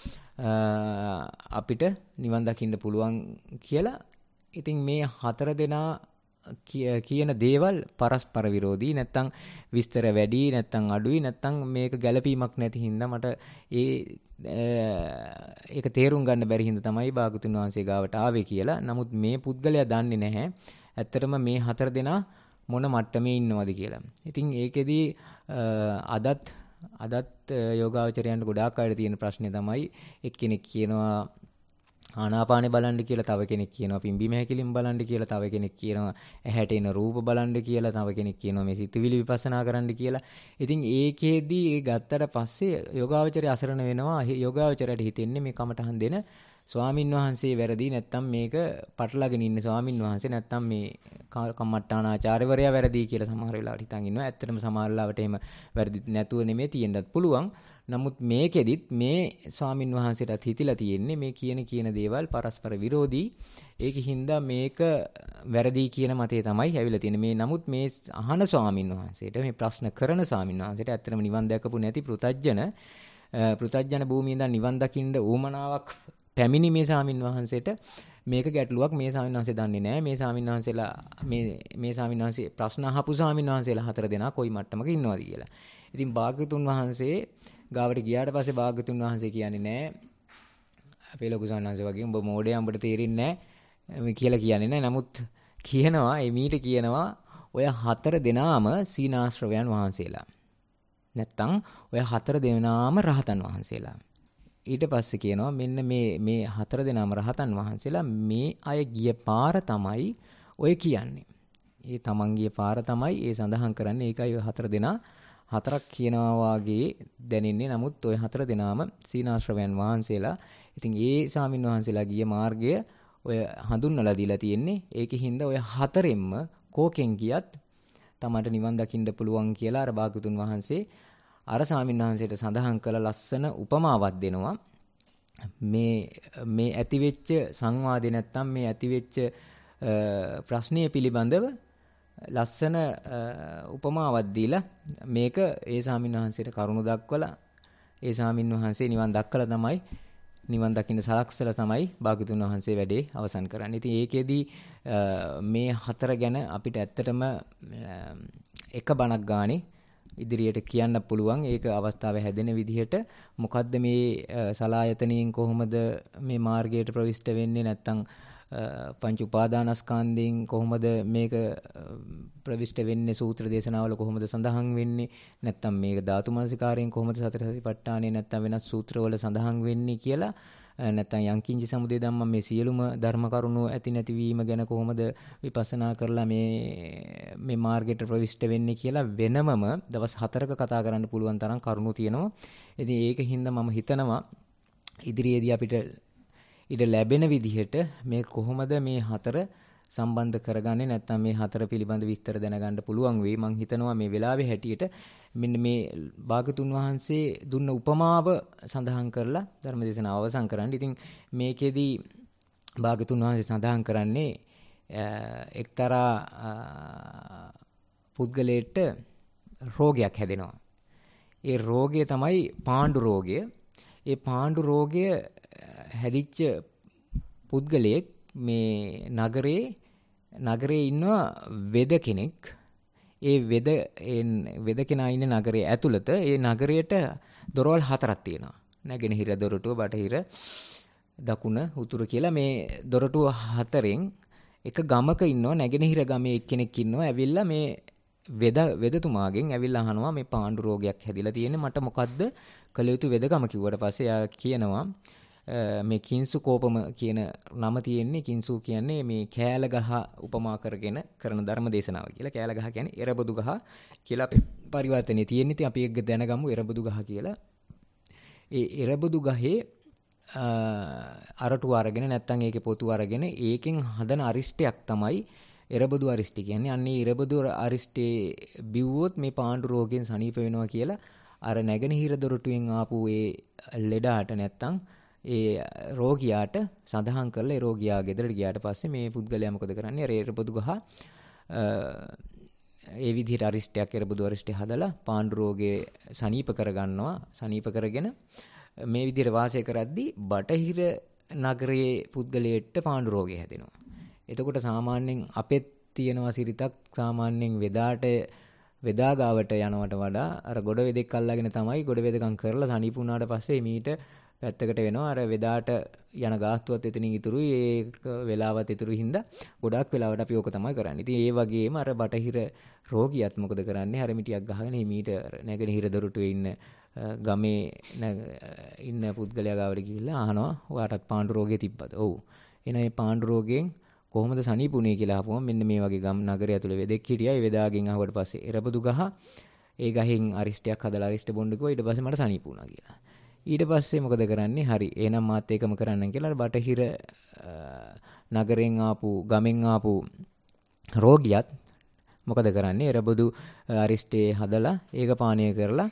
අපිට නිවන් දකින්න පුළුවන් කියලා. ඉතින් මේ 4 දෙනා කියන දේවල් පරස්පර විරෝධී නැත්තම් විස්තර වැඩි නැත්තම් අඩුයි නැත්තම් මේක ගැළපීමක් නැති හින්දා මට ඒක තේරුම් ගන්න බැරි හින්දා තමයි භාගතුන් වහන්සේ ගාවට ආවේ කියලා. නමුත් මේ පුද්ගලයා දන්නේ නැහැ ඇත්තටම මේ 4 දෙනා මොන මට්ටමේ ඉන්නවද කියලා. ඉතින් ඒකෙදී අදත් යෝගාවචරයන්ට ගොඩාක් අයට තියෙන ප්‍රශ්නේ තමයි එක්කෙනෙක් කියනවා ආනාපානෙ බලන්න කියලා, තව කෙනෙක් කියනවා පිම්බීම හැකිලිම බලන්න කියලා, තව කෙනෙක් කියනවා ඇහැට එන රූප බලන්න කියලා, තව කෙනෙක් කියනවා මේ සිතුවිලි විපස්සනා කරන්න කියලා. ඉතින් ඒකෙදී ඒ ගත්තට පස්සේ යෝගාවචරය අසරණ වෙනවා. යෝගාවචරයට හිතෙන්නේ මේ කමටහන් දෙන ස්වාමින් වහන්සේ වැරදි නැත්තම් මේක පටලගෙන ඉන්න ස්වාමින් වහන්සේ නැත්තම් මේ කම්මට්ටානාචාර්යවරයා වැරදි කියලා සමහර වෙලාවට හිතන් ඉන්නවා. ඇත්තටම සමහර වෙලාවට එහෙම වැරදි නැතුව නෙමෙයි තියෙන්නත් පුළුවන්. නමුත් මේකෙදිත් මේ ස්වාමින් වහන්සේටත් හිතිලා තියෙන්නේ මේ කියන දේවල් පරස්පර විරෝධී. ඒකින්ද මේක වැරදි කියන මතය තමයි ඇවිල්ලා තියෙන්නේ. මේ නමුත් මේ අහන ස්වාමින් වහන්සේට මේ ප්‍රශ්න කරන ස්වාමින් වහන්සේට ඇත්තටම නිවන් දැකපු නැති පෘතජ්ජන භූමියේ ඉඳන් නිවන් දකින්න ඌමනාවක් පැමිණි මේ ස්වාමින් වහන්සේට මේක ගැටලුවක් මේ ස්වාමින් වහන්සේ දන්නේ නැහැ. මේ ස්වාමින් වහන්සේලා මේ ස්වාමින් වහන්සේ ප්‍රශ්න අහපු ස්වාමින් වහන්සේලා 4 දෙනා කොයි මට්ටමක ඉන්නවද කියලා. ඉතින් භාග්‍යතුන් වහන්සේ ගාවට ගියාට පස්සේ භාග්‍යතුන් වහන්සේ කියන්නේ නැහැ අපේ ලොකු ස්වාමීන් වහන්සේ වගේ උඹ මෝඩයා උඹට තේරෙන්නේ නැහැ කියලා කියන්නේ නැහැ. නමුත් කියනවා එමීට කියනවා ඔය 4 දෙනාම සීනාශ්‍රවයන් වහන්සේලා. නැත්තම් ඔය 4 දෙනාම රහතන් වහන්සේලා. ඊට පස්සේ කියනවා මෙන්න මේ 4 දෙනාම රහතන් වහන්සේලා මේ අය ගිය පාර තමයි ඔය කියන්නේ. ඒ තමන් ගිය පාර තමයි ඒ සඳහන් කරන්නේ. ඒකයි ඔය 4 දෙනා 4ක් කියනවා වාගේ දැනෙන්නේ. නමුත් ওই 4 දෙනාම සීනාශ්‍රවයන් වහන්සේලා. ඉතින් ඒ ස්වාමින් වහන්සේලා ගිය මාර්ගය ඔය හඳුන්වලා දීලා තියෙන්නේ. ඒකින්ද ඔය 4ෙන්ම කෝකෙන් ගියත් තමන්ට නිවන් දකින්න පුළුවන් කියලා අර භාගතුන් වහන්සේ අර ස්වාමින් වහන්සේට සඳහන් කළ ලස්සන උපමාවක් දෙනවා. මේ ඇතිවෙච්ච සංවාදේ නැත්තම් මේ ඇතිවෙච්ච ප්‍රශ්නය පිළිබඳව ලස්සන උපමාවක් දීලා මේක ඒ ස්වාමීන් වහන්සේට කරුණ දක්වලා ඒ ස්වාමීන් වහන්සේ නිවන් දක්කලා තමයි නිවන් දකින්න සලක්සලා තමයි භාග්‍යතුන් වහන්සේ වැඩේ අවසන් කරන්නේ. ඉතින් ඒකෙදී මේ 4 ගැන අපිට ඇත්තටම එක බණක් ගානේ ඉදිරියට කියන්න පුළුවන්. ඒක අවස්ථාව හැදෙන විදිහට මොකද්ද මේ සලායතනයෙන් කොහොමද මේ මාර්ගයට ප්‍රවිෂ්ඨ වෙන්නේ නැත්තම් පංච උපාදානස්කන්ධයෙන් කොහොමද මේක ප්‍රවිෂ්ඨ වෙන්නේ, සූත්‍ර දේශනාවල කොහොමද සඳහන් වෙන්නේ, නැත්තම් මේක ධාතු මනසිකාරයෙන් කොහොමද සතර සතිපට්ඨානෙ නැත්තම් වෙනත් සූත්‍රවල සඳහන් වෙන්නේ කියලා, නැත්තම් යංකින්චි සමුදය ධම්ම මේ සියලුම ධර්ම කරුණු ඇති නැතිවීම ගැන කොහොමද විපස්සනා කරලා මේ මාර්ගයට ප්‍රවිෂ්ඨ වෙන්නේ කියලා වෙනමම දවස් 4ක කතා කරන්න පුළුවන් තරම් කරුණු තියෙනවා. ඉතින් ඒකින්ද මම හිතනවා ඉදිරියේදී අපිට ඉඩ ලැබෙන විදිහට මේ කොහොමද මේ හතර සම්බන්ධ කරගන්නේ නැත්නම් මේ හතර පිළිබඳ විස්තර දැනගන්න පුළුවන් වෙයි. මම හිතනවා මේ වෙලාවේ හැටියට මෙන්න මේ භාගතුන් වහන්සේ දුන්න උපමාව සඳහන් කරලා ධර්මදේශනාව අවසන් කරන්න. ඉතින් මේකෙදී භාගතුන් වහන්සේ සඳහන් කරන්නේ එක්තරා පුද්ගලයෙක්ට රෝගයක් හැදෙනවා. ඒ රෝගය තමයි පාණ්ඩු රෝගය. ඒ පාණ්ඩු රෝගය හැදිච්ච පුද්ගලයෙක් මේ නගරේ ඉන්න වෙද කෙනෙක්. ඒ වෙද කෙනා ඉන්න නගරයේ ඇතුළත ඒ නගරයට දොරවල් 4ක් තියෙනවා. නැගෙනහිර දොරටුව, බටහිර, දකුණ, උතුර කියලා මේ දොරටුව 4න් එක ගමක ඉන්නවා. නැගෙනහිර ගමේ එක්කෙනෙක් ඉන්නවා. ඇවිල්ලා මේ වෙදතුමාගෙන් ඇවිල්ලා අහනවා මේ පාණ්ඩු රෝගයක් හැදිලා තියෙන්නේ, මට මොකද්ද කළ යුතු වෙදකම කිව්වට පස්සේ එයා කියනවා මේ කිංසු කෝපම කියන නම තියෙන්නේ. කිංසු කියන්නේ මේ කෑල ගහ උපමා කරගෙන කරන ධර්ම දේශනාව කියලා. කෑල ගහ කියන්නේ එරබදු ගහ කියලා අපේ පරිවර්තනයේ තියෙන්නේ. ඉතින් අපි ඒක දැනගමු එරබදු ගහ කියලා. ඒ එරබදු ගහේ අරටු අරගෙන නැත්නම් ඒකේ පොතු අරගෙන ඒකෙන් හදන අරිෂ්ටයක් තමයි එරබදු අරිෂ්ටි කියන්නේ. අන්නේ එරබදු අරිෂ්ටේ බිව්වොත් මේ පාණ්ඩු රෝගයෙන් සනීප වෙනවා කියලා අර නැගෙනහිර දොරටුවෙන් ආපු ඒ ලෙඩාට නැත්නම් ඒ රෝගියාට සඳහන් කරලා ඒ රෝගියා ගෙදරට ගියාට පස්සේ මේ පුද්ගලයා මොකද කරන්නේ? අර එරබදු ගහ ඒ විදිහට අරිෂ්ටයක් එරබදු අරිෂ්ටය හදලා පාණ්ඩු රෝගේ සනීප කරගන්නවා. සනීප කරගෙන මේ විදිහට වාසය කරද්දී බටහිර නගරයේ පුද්ගලයෙක්ට පාණ්ඩු රෝගය හැදෙනවා. එතකොට සාමාන්‍යයෙන් අපෙත් තියෙනවා සිරිතක් සාමාන්‍යයෙන් වෙදා ගාවට යනවට වඩා අර ගොඩ වෙදෙක් අල්ලගෙන තමයි ගොඩ වෙදකම් කරලා සනීප වුණාට පස්සේ මීට පැත්තකට වෙනවා. අර වෙදාට යන ගාස්තුවත් එතනින් ඉතුරුයි, ඒක වෙලාවත් ඉතුරුයි හින්දා ගොඩක් වෙලාවට අපි ඕක තමයි කරන්නේ. ඉතින් ඒ වගේම අර බටහිර රෝගියත් මොකද කරන්නේ? හැරමිටියක් ගහගෙන මීට නැගෙනහිර දොරටුවේ ඉන්න ගමේ ඉන්න පුද්ගලයා ගාවට ගිහිල්ලා අහනවා ඔයාටත් පාණ්ඩු රෝගය තිබ්බද? ඔව්. එහෙනම් මේ පාණ්ඩු රෝගයෙන් කොහොමද සනීපුනේ කියලා අහපුවම මෙන්න මේ වගේ ගම් නගරය ඇතුලේ වෙදෙක් හිටියා. ඒ වෙදාගෙන් අහුවට පස්සේ එරබදු ගහ ඒ ගහෙන් අරිෂ්ටයක් හදලා අරිෂ්ට බොන්න කිව්වා. ඊට පස්සේ මට සනීප වුණා කියලා. ඊට පස්සේ මොකද කරන්නේ? හරි එහෙනම් මාත් ඒකම කරන්නම් කියලා අර බටහිර නගරෙන් ආපු ගමෙන් ආපු රෝගියාත් මොකද කරන්නේ? එරබදු අරිෂ්ටේ හදලා ඒක පානීය කරලා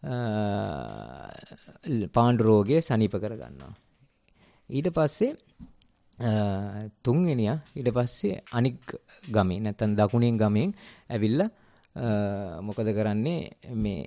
පාණ්ඩු රෝගය සනීප කරගන්නවා. ඊට පස්සේ තුන්වෙනියා ඊට පස්සේ අනික් ගමේ නැත්නම් දකුණෙන් ගමෙන් ඇවිල්ලා මොකද කරන්නේ? මේ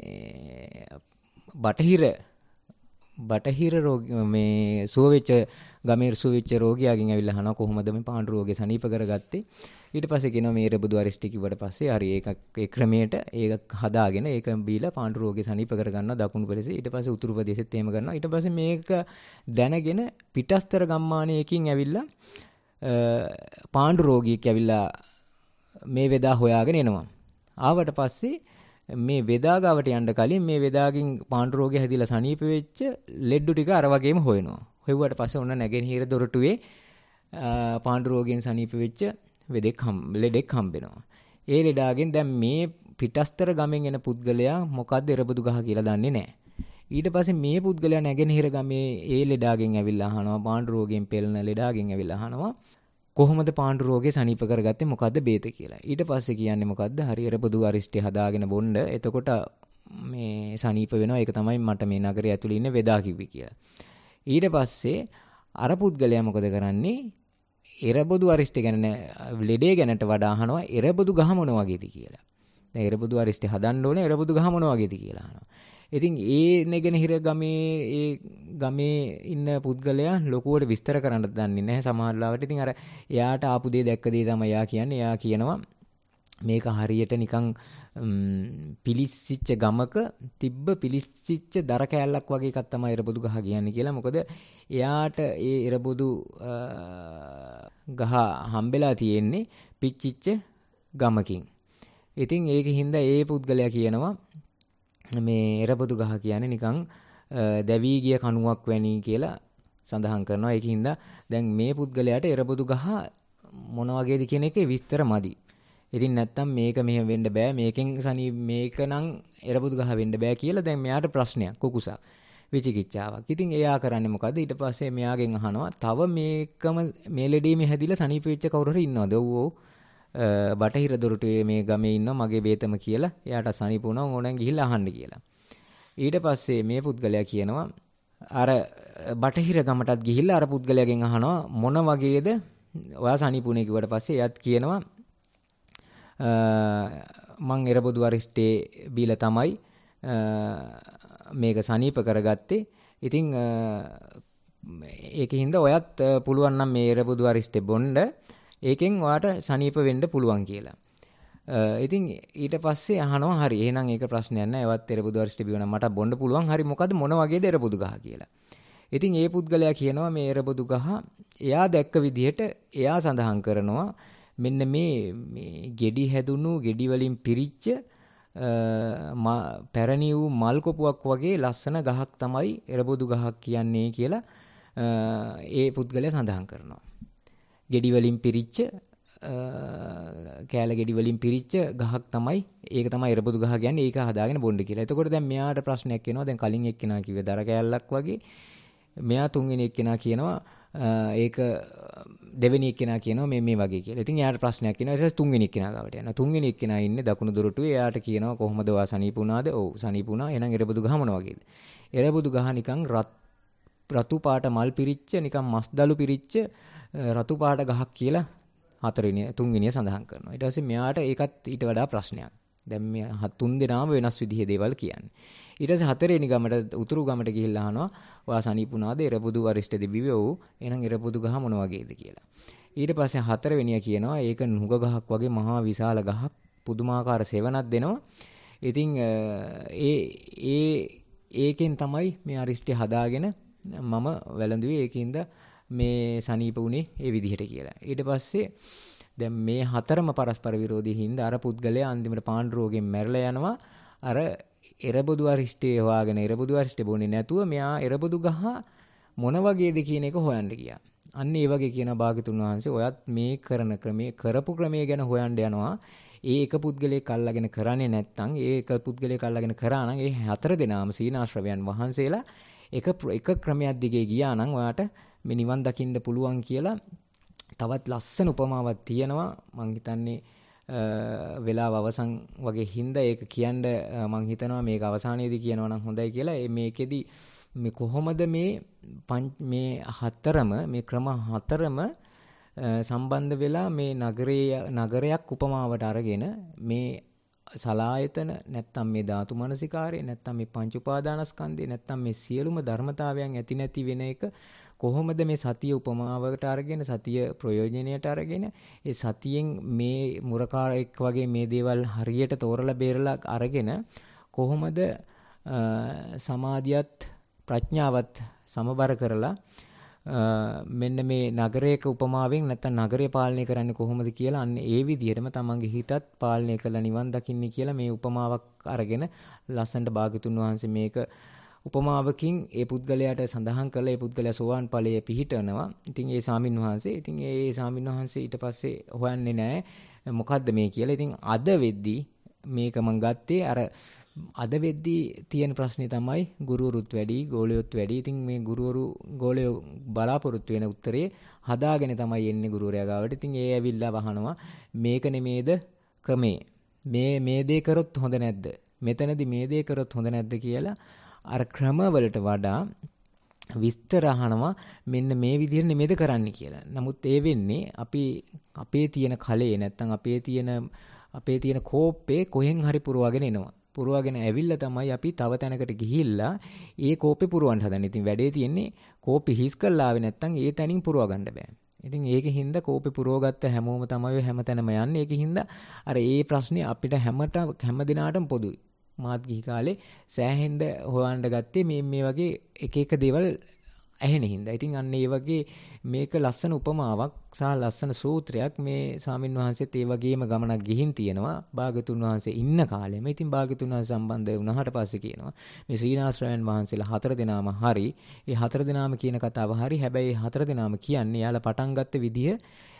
බටහිර මේ සුවවෙච්ච ගමේ සුවවෙච්ච රෝගියාගෙන් ඇවිල්ලා අහනවා කොහොමද මේ පාණ්ඩු රෝගේ සනීප කරගත්තේ? ඊට පස්සේ කියනවා මේ එරබදු අරිෂ්ටි කිව්වට පස්සේ හරි ඒ ක්‍රමයට ඒක හදාගෙන ඒක බීලා පාණ්ඩු රෝගේ සනීප කරගන්නවා දකුණු ප්‍රදේශේ. ඊට පස්සේ උතුරු ප්‍රදේශෙත් එහෙම කරනවා. ඊට පස්සේ මේක දැනගෙන පිටස්තර ගම්මානයකින් ඇවිල්ලා පාණ්ඩු රෝගියෙක් ඇවිල්ලා මේ වෙදා හොයාගෙන එනවා. ආවට පස්සේ මේ වෙදා ගාවට යන්න කලින් මේ වෙදාගෙන් පාණ්ඩු රෝගය හැදිලා සනීප වෙච්ච ලෙඩ්ඩු ටික අර වගේම හොයනවා. හොයුවාට පස්සේ ඔන්න නැගෙනහිර දොරටුවේ පාණ්ඩු රෝගයෙන් සනීප වෙච්ච ලෙඩෙක් හම්බෙනවා. ඒ ලෙඩාගෙන් දැන් මේ පිටස්තර ගමෙන් එන පුද්ගලයා මොකද්ද එරබදු ගහ කියලා දන්නේ නැහැ. ඊට පස්සේ මේ පුද්ගලයා නැගෙනහිර ගමේ ඒ ලෙඩාගෙන් ඇවිල්ලා අහනවා පාණ්ඩු රෝගයෙන් පෙළෙන ලෙඩාගෙන් ඇවිල්ලා අහනවා කොහොමද පාණ්ඩු රෝගේ සනීප කරගත්තේ, මොකද්ද බේත කියලා. ඊට පස්සේ කියන්නේ මොකද්ද? හරි එරබදු අරිෂ්ටි හදාගෙන බොන්න. එතකොට මේ සනීප වෙනවා. ඒක තමයි මට මේ නගරය ඇතුළේ ඉන්න වෙදා කිව්වේ කියලා. ඊට පස්සේ අර පුද්ගලයා මොකද කරන්නේ? එරබදු අරිෂ්ටි ගැන ලෙඩේ ගැනට වඩා අහනවා එරබදු ගහ මොන වගේද කියලා. දැන් එරබදු අරිෂ්ටි හදන්න ඕනේ එරබදු ගහ මොන වගේද කියලා අහනවා. ඉතින් ඒ නැගෙනහිර ගමේ ඉන්න පුද්ගලයා ලොකුවට විස්තර කරන්න දන්නේ නැහැ සමහරවිට. ඉතින් අර එයාට ආපු දේ දැක්ක දේ තමයි එයා කියන්නේ. එයා කියනවා මේක හරියට නිකන් පිලිස්සිච්ච ගමක තිබ්බ පිලිස්සිච්ච දර කෑල්ලක් වගේ එකක් තමයි එරබදු ගහ කියන්නේ කියලා. මොකද එයාට ඒ එරබදු ගහ හම්බෙලා තියෙන්නේ පිච්චිච්ච ගමකින්. ඉතින් ඒකින්ද ඒ පුද්ගලයා කියනවා මේ එරබදු ගහ කියන්නේ නිකන් දැවී ගිය කණුවක් වැනි කියලා සඳහන් කරනවා. ඒකින්ද දැන් මේ පුද්ගලයාට එරබදු ගහ මොන වගේද කියන එකේ විස්තර මදි. ඉතින් නැත්තම් මේක මෙහෙම වෙන්න බෑ, මේක නම් එරබදු ගහ වෙන්න බෑ කියලා දැන් මෙයාට ප්‍රශ්නයක් කුකුසක්. විචිකිච්ඡාවක්. ඉතින් එයා කරන්නේ මොකද්ද? ඊට පස්සේ මෙයාගෙන් අහනවා තව මේකම මේ ලෙඩේමේ හැදිලා සනීප වෙච්ච කවුරු හරි ඉන්නවද? ඔව් බටහිර දොරටුවේ මේ ගමේ ඉන්නවා මගේ බේතම කියලා. එයාට සනීප වුණා ඕනෙන් ගිහිල්ලා අහන්න කියලා. ඊට පස්සේ මේ පුද්ගලයා කියනවා අර බටහිර ගමටත් ගිහිල්ලා අර පුද්ගලයාගෙන් අහනවා මොන වගේද ඔයා සනීපුනේ කිව්වට පස්සේ එයාත් කියනවා මං එරබොදු අරිස්ටේ බීලා තමයි මේක සනීප කරගත්තේ. ඉතින් ඒකින්ද ඔයත් පුළුවන් නම් මේ එරබොදු අරිස්ටේ බොන්න ඒකෙන් ඔයාට සනීප වෙන්න පුළුවන් කියලා. ඉතින් ඊට පස්සේ අහනවා හරි එහෙනම් ඒක ප්‍රශ්නයක් නෑ. ඒවත් එරබොදු අරිස්ටේ බිවනම් මට බොන්න පුළුවන්. හරි මොකද මොන වගේද එරබොදු ගහ කියලා. ඉතින් ඒ පුද්ගලයා කියනවා මේ එරබොදු ගහ එයා දැක්ක විදිහට එයා සඳහන් කරනවා මෙන්න මේ ගෙඩි හැදුණු ගෙඩි වලින් පිරිච්ච පැරණි වූ මල් කොපුවක් වගේ ලස්සන ගහක් තමයි එරබොදු ගහක් කියන්නේ කියලා ඒ පුද්ගලයා සඳහන් කරනවා. ගෙඩි වලින් පිරිච්ච කෑල ගෙඩි වලින් පිරිච්ච ගහක් තමයි ඒක තමයි එරබොදු ගහ කියන්නේ. ඒක හදාගෙන බොන්න කියලා. එතකොට දැන් මෙයාට ප්‍රශ්නයක් එනවා. දැන් කලින් එක්කෙනා කිව්වේ දර කෑල්ලක් වගේ. මෙයා තුන්වෙනි එක්කෙනා කියනවා ඒක දෙවෙනි එක්කෙනා කියනවා මේ වගේ කියලා. ඉතින් එයාට ප්‍රශ්නයක් එනවා. ඊට පස්සේ තුන්වෙනි එක්කෙනා ගාවට යනවා. තුන්වෙනි එක්කෙනා ඉන්නේ දකුණු දොරටුවේ. එයාට කියනවා කොහොමද ඔයා සනීප වුණාද? ඔව් සනීප වුණා. එහෙනම් එරබොදු ගහ මොන වගේද? එරබොදු ගහ නිකන් රතු පාට මල් පිරිච්ච නිකන් මස්දලු පිරිච්ච රතු පාට ගහක් කියලා තුන්වෙනිය සඳහන් කරනවා. ඊට පස්සේ මෙයාට ඒකත් ඊට වඩා ප්‍රශ්නයක්. දැන් මේ තුන් දෙනාම වෙනස් විදිහේ දේවල් කියන්නේ. ඊට පස්සේ හතරවෙනි ගමට උතුරු ගමට ගිහිල්ලා අහනවා ඔයා සනීපුණාද එරබොදු අරිෂ්ටේද බිව්වේ? ඔව්. එහෙනම් එරබොදු ගහ මොන වගේද කියලා. ඊට පස්සේ හතරවෙනිය කියනවා ඒක නුග ගහක් වගේ මහා විශාල ගහක් පුදුමාකාර සෙවණක් දෙනවා. ඉතින් ඒකෙන් තමයි මේ අරිෂ්ටේ හදාගෙන මම වැළඳුවේ. ඒකින්ද මේ සනීප උනේ ඒ විදිහට කියලා. ඊට පස්සේ දැන් මේ හතරම පරස්පර විරෝධී හින්දා අර පුද්ගලයා අන්තිමට පාණ්ඩු රෝගයෙන් මැරලා යනවා. අර එරබොදු අරිෂ්ටේ හොයාගෙන එරබොදු අරිෂ්ටේ බොන්නේ නැතුව මෙයා එරබොදු ගහ මොන වගේද කියන එක හොයන්න ගියා. අන්න ඒ වගේ කියන භාග්‍යතුන් වහන්සේ ඔයත් මේ කරන ක්‍රමේ කරපු ක්‍රමයේ ගැන හොයන්න යනවා. ඒ එක පුද්ගලයෙක් අල්ලගෙන කරන්නේ නැත්නම් ඒ එක පුද්ගලයෙක් අල්ලගෙන කරා නම් ඒ හතර දෙනාම සීනාශ්‍රවයන් වහන්සේලා එක ක්‍රමයක් දිගේ ගියා නම් ඔයාට මේ නිවන් දකින්න පුළුවන් කියලා තවත් ලස්සන උපමාවක් තියෙනවා. මං හිතන්නේ වෙලාව අවසන් වගේ හින්දා ඒක කියන්න මං හිතනවා මේක අවසානයේදී කියනවා නම් හොඳයි කියලා. මේකෙදි මේ කොහොමද මේ හතරම මේ ක්‍රම හතරම සම්බන්ධ වෙලා මේ නගරයක් උපමාවට අරගෙන මේ සලායතන නැත්තම් මේ ධාතු මනසිකාරය නැත්තම් මේ පංච උපාදානස්කන්ධය නැත්තම් මේ සියලුම ධර්මතාවයන් ඇති නැති වෙන එක කොහොමද මේ සතිය උපමාවකට අරගෙන සතිය ප්‍රයෝජනයට අරගෙන ඒ සතියෙන් මේ මුරකාරයෙක් වගේ මේ දේවල් හරියට තෝරලා බේරලා අරගෙන කොහොමද සමාධියත් ප්‍රඥාවත් සමබර කරලා මෙන්න මේ නගරයක උපමාවෙන් නැත්නම් නගරය පාලනය කරන්නේ කොහොමද කියලා අන්න ඒ විදිහටම තමන්ගේ හිතත් පාලනය කරලා නිවන් දකින්නේ කියලා මේ උපමාවක් අරගෙන ලස්සනට භාග්‍යතුන් වහන්සේ මේක උපමාවකින් ඒ පුද්ගලයාට සඳහන් කළා. ඒ පුද්ගලයා සෝවාන් ඵලයේ පිහිටනවා. ඉතින් ඒ සාමින් වහන්සේ ඊට පස්සේ හොයන්නේ නැහැ මොකද්ද මේ කියලා. ඉතින් අද වෙද්දී මේක මම ගත්තේ අර අද වෙද්දී තියෙන ප්‍රශ්නේ තමයි ගුරුවරුත් වැඩි, ගෝලයොත් වැඩි. ඉතින් මේ ගුරුවරු ගෝලයෝ බලාපොරොත්තු වෙන උත්තරේ හදාගෙන තමයි එන්නේ ගුරුවරයා ගාවට. ඉතින් ඒ ඇවිල්ලා වහනවා මේක නෙමේද ක්‍රමේ. මේ දේ කරොත් හොඳ නැද්ද? මෙතනදී මේ දේ කරොත් හොඳ නැද්ද කියලා අර ක්‍රමවලට වඩා විස්තර අහනවා මෙන්න මේ විදිහට නෙමෙයිද කරන්න කියලා. නමුත් ඒ වෙන්නේ අපි අපේ තියෙන කලේ නැත්තම් අපේ තියෙන කෝප්පේ කොහෙන් හරි පුරවගෙන එනවා. පුරවගෙන ඇවිල්ලා තමයි අපි තව තැනකට ගිහිල්ලා ඒ කෝපේ පුරවන්න හදන්නේ. ඉතින් වැඩේ තියෙන්නේ කෝපේ හිස් කරලා ආවේ නැත්තම් ඒ තැනින් පුරව ගන්න බෑ. ඉතින් ඒකෙන් කෝපේ පුරවගත්ත හැමෝම තමයි හැමතැනම යන්නේ. ඒකෙන් අර ඒ ප්‍රශ්නේ අපිට හැම දිනාටම පොදුයි. මාත් ගිහි කාලේ සෑහෙන්න හොයන්න ගත්තේ මේ වගේ එක දේවල් ඇහෙන හින්දා. ඉතින් අන්න ඒ වගේ මේක ලස්සන උපමාවක් සහ ලස්සන සූත්‍රයක් මේ ස්වාමින් වහන්සේත් ඒ වගේම ගමනක් ගිහින් තියෙනවා භාග්‍යතුන් වහන්සේ ඉන්න කාලෙම. ඉතින් භාග්‍යතුන් වහන්සේ සම්බන්ධ වුණාට පස්සේ කියනවා මේ සීනාශ්‍රයන් වහන්සේලා හතර දෙනාම හරි. ඒ හතර දෙනාම කියන කතාව හරි. හැබැයි හතර දෙනාම කියන්නේ යාලා පටන් ගත්ත විදිය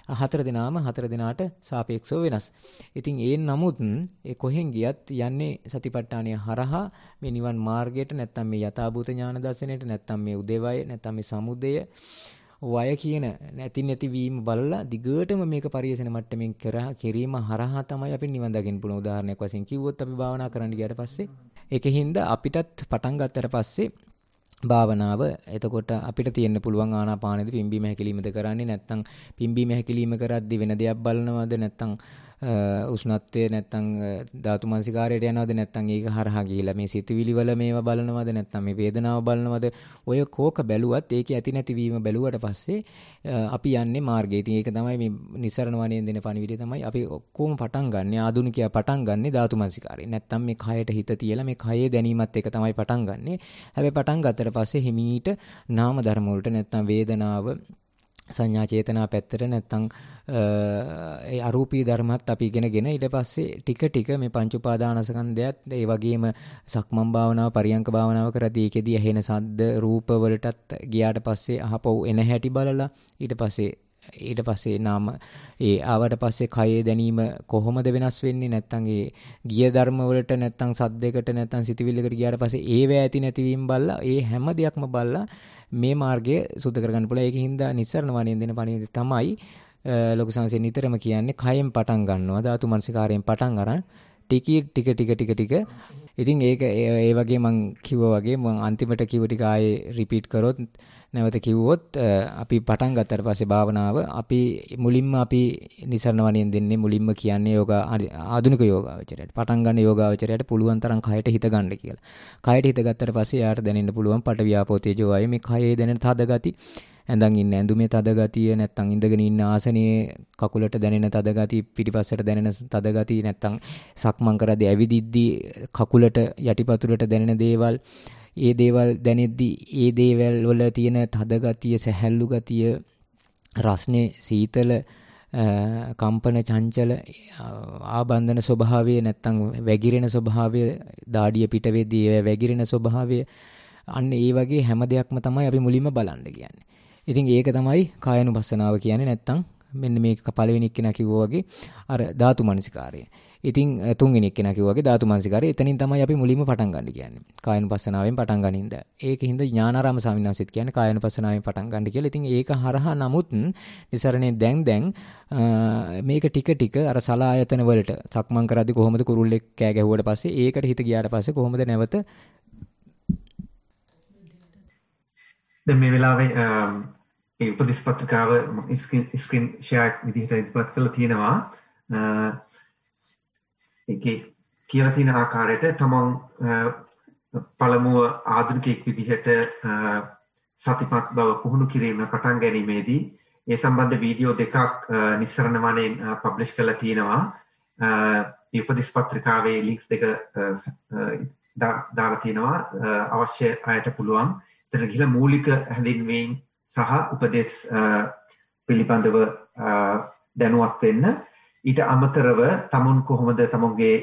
හතර දෙනාට සාපේක්ෂව වෙනස්. ඉතින් ඒ නමුත් ඒ කොහෙන් ගියත් යන්නේ සතිපට්ඨානය හරහා මේ නිවන් මාර්ගයට නැත්තම් මේ යථාභූත ඥාන දර්ශනයට නැත්තම් මේ උදේවය නැත්තම් මේ සමුදය වය කියන නැති වීම බලලා දිගටම මේක පරිේශන මට්ටමින් කිරීම හරහා තමයි අපි නිවන් දකින්න පුළුවන්. උදාහරණයක් වශයෙන් කිව්වොත් අපි භාවනා කරන්න ගියාට පස්සේ ඒකින්ද අපිටත් පටන් ගත්තට පස්සේ භාවනාව එතකොට අපිට තියෙන්න පුළුවන් ආනාපානෙද පිම්බීම හැකිලීමද කරන්නේ නැත්නම් පිම්බීම හැකිලීම කරද්දි වෙන දෙයක් බලනවද නැත්නම් උෂ්ණත්වය නැත්නම් ධාතු මනසිකාරයට යනවද නැත්නම් ඒක හරහා ගිහිලා මේ සිතුවිලි වල මේවා බලනවද නැත්නම් මේ වේදනාව බලනවද ඔය කෝක බැලුවත් ඒකේ ඇති නැති වීම බැලුවට පස්සේ අපි යන්නේ මාර්ගයේ. ඉතින් ඒක තමයි මේ නිසරණ වණයෙන් දෙන පණිවිඩය තමයි අපි ඔක්කොම පටන් ගන්න ආධුනිකයා පටන් ගන්නේ ධාතු මනසිකාරයෙන්. නැත්නම් මේ කයට හිත තියලා මේ කයේ දැනීමත් එක තමයි පටන් ගන්නෙ. හැබැයි පටන් ගත්තට පස්සේ හිමීට නාම ධර්ම වලට නැත්නම් වේදනාව සංඥා චේතනා පැත්තට නැත්නම් ඒ අරූපී ධර්මات අපි ඉගෙනගෙන ඊට පස්සේ ටික මේ පංච උපාදානස්කන්ධයත් ඒ වගේම සක්මන් භාවනාව පරියංක භාවනාව කරද්දී ඒකෙදී ඇහෙන ශබ්ද රූප වලටත් ගියාට පස්සේ අහපව් එන හැටි බලලා ඊට පස්සේ නාම ඒ ආවට පස්සේ කයේ දැනීම කොහොමද වෙනස් වෙන්නේ නැත්නම් ඒ ගිය ධර්ම වලට නැත්නම් සද්දයකට නැත්නම් සිතවිල්ලකට ගියාට පස්සේ ඒව ඇති නැතිවීම බලලා ඒ හැම දෙයක්ම බලලා මේ මාර්ගය සුද්ධ කරගන්න පුළුවන්. ඒකින්ද නිස්සරණ වණයෙන් දෙන පණිවිඩය තමයි ලොකු සංසේ නිතරම කියන්නේ කයෙන් පටන් ගන්නවා ධාතු මනසිකාරයෙන් පටන් අරන් ටික ඉතින් ඒක ඒ වගේ මම කිව්වා වගේ මම අන්තිමට කිව්ව ටික ආයේ රිපීට් කරොත් නැවත කිව්වොත් අපි පටන් ගත්තට පස්සේ භාවනාව අපි මුලින්ම අපි නිසරණ වණයෙන් දෙන්නේ මුලින්ම කියන්නේ ආධුනික යෝගාවචරයට පටන් ගන්න යෝගාවචරයට පුළුවන් තරම් කයට හිත ගන්න කියලා. කයට හිත ගත්තට පස්සේ යාට දැනෙන්න පුළුවන් පට ව්‍යාපෝ තේජෝ වායු මේ කයේ දැනෙන තද ගති ඇඳන් ඉන්න ඇඳුමේ තද ගතිය නැත්නම් ඉඳගෙන ඉන්න ආසනයේ කකුලට දැනෙන තද ගතිය පිටිපස්සට දැනෙන තද ගතිය නැත්නම් සක්මන් කරද්දී ඇවිදිද්දී කකුලට යටිපතුලට දැනෙන දේවල් ඒ දේවල් දැනෙද්දී ඒ දේවල් වල තියෙන තද ගතිය සැහැල්ලු ගතිය රස්නේ සීතල කම්පන චංචල ආබන්ධන ස්වභාවය නැත්නම් වැగిරෙන ස්වභාවය දාඩිය පිට වෙද්දී වැగిරෙන ස්වභාවය අන්න ඒ වගේ හැම දෙයක්ම තමයි අපි මුලින්ම බලන්න කියන්නේ. ඉතින් ඒක තමයි කායනුපස්සනාව කියන්නේ නැත්නම් මෙන්න මේක පළවෙනි එක්කෙනා කිව්වා වගේ අර ධාතු මනසිකාරය. ඉතින් තුන්වෙනි එක්කෙනා කිව්වා වගේ ධාතු මනසිකාරය එතනින් තමයි අපි මුලින්ම පටන් ගන්න කියන්නේ. කායනුපස්සනාවෙන් පටන් ගනින්ද. ඒකින්ද ඥානාරාම ස්වාමීන් වහන්සේත් කියන්නේ කායනුපස්සනාවෙන් පටන් ගන්න කියලා. ඉතින් ඒක හරහා නමුත් නිසරණේ දැන් මේක ටික අර සලායතන වලට සක්මන් කරද්දී කොහොමද කුරුල්ලෙක් කෑ ගැහුවට පස්සේ ඒකට හිත ගියාට පස්සේ කොහොමද නැවත දැන් මේ වෙලාවේ ඒ උපදේශ පත්‍රිකාව ස්ක්‍රීන් ෂෙයාර් විදිහට ඉදිරිපත් කරලා තියෙනවා. ඒකේ කියලා තියෙන ආකාරයට තමන් පළමුව ආධුනිකයෙක් විදිහට සතිපත් බව පුහුණු කිරීම පටන් ගැනීමේදී ඒ සම්බන්ධ වීඩියෝ දෙකක් නිස්සරණ වණෙන් පබ්ලිෂ් කරලා තියෙනවා. මේ උපදේශ පත්‍රිකාවේ ලින්ක්ස් දෙක දාලා තියෙනවා. අවශ්‍ය අයට පුළුවන් එතන ගිහලා මූලික හැඳින්වීම් සහ උපදේශ පිළිබඳව දැනුවත් වෙන්න. ඊට අමතරව තමුන් කොහොමද තමුන්ගේ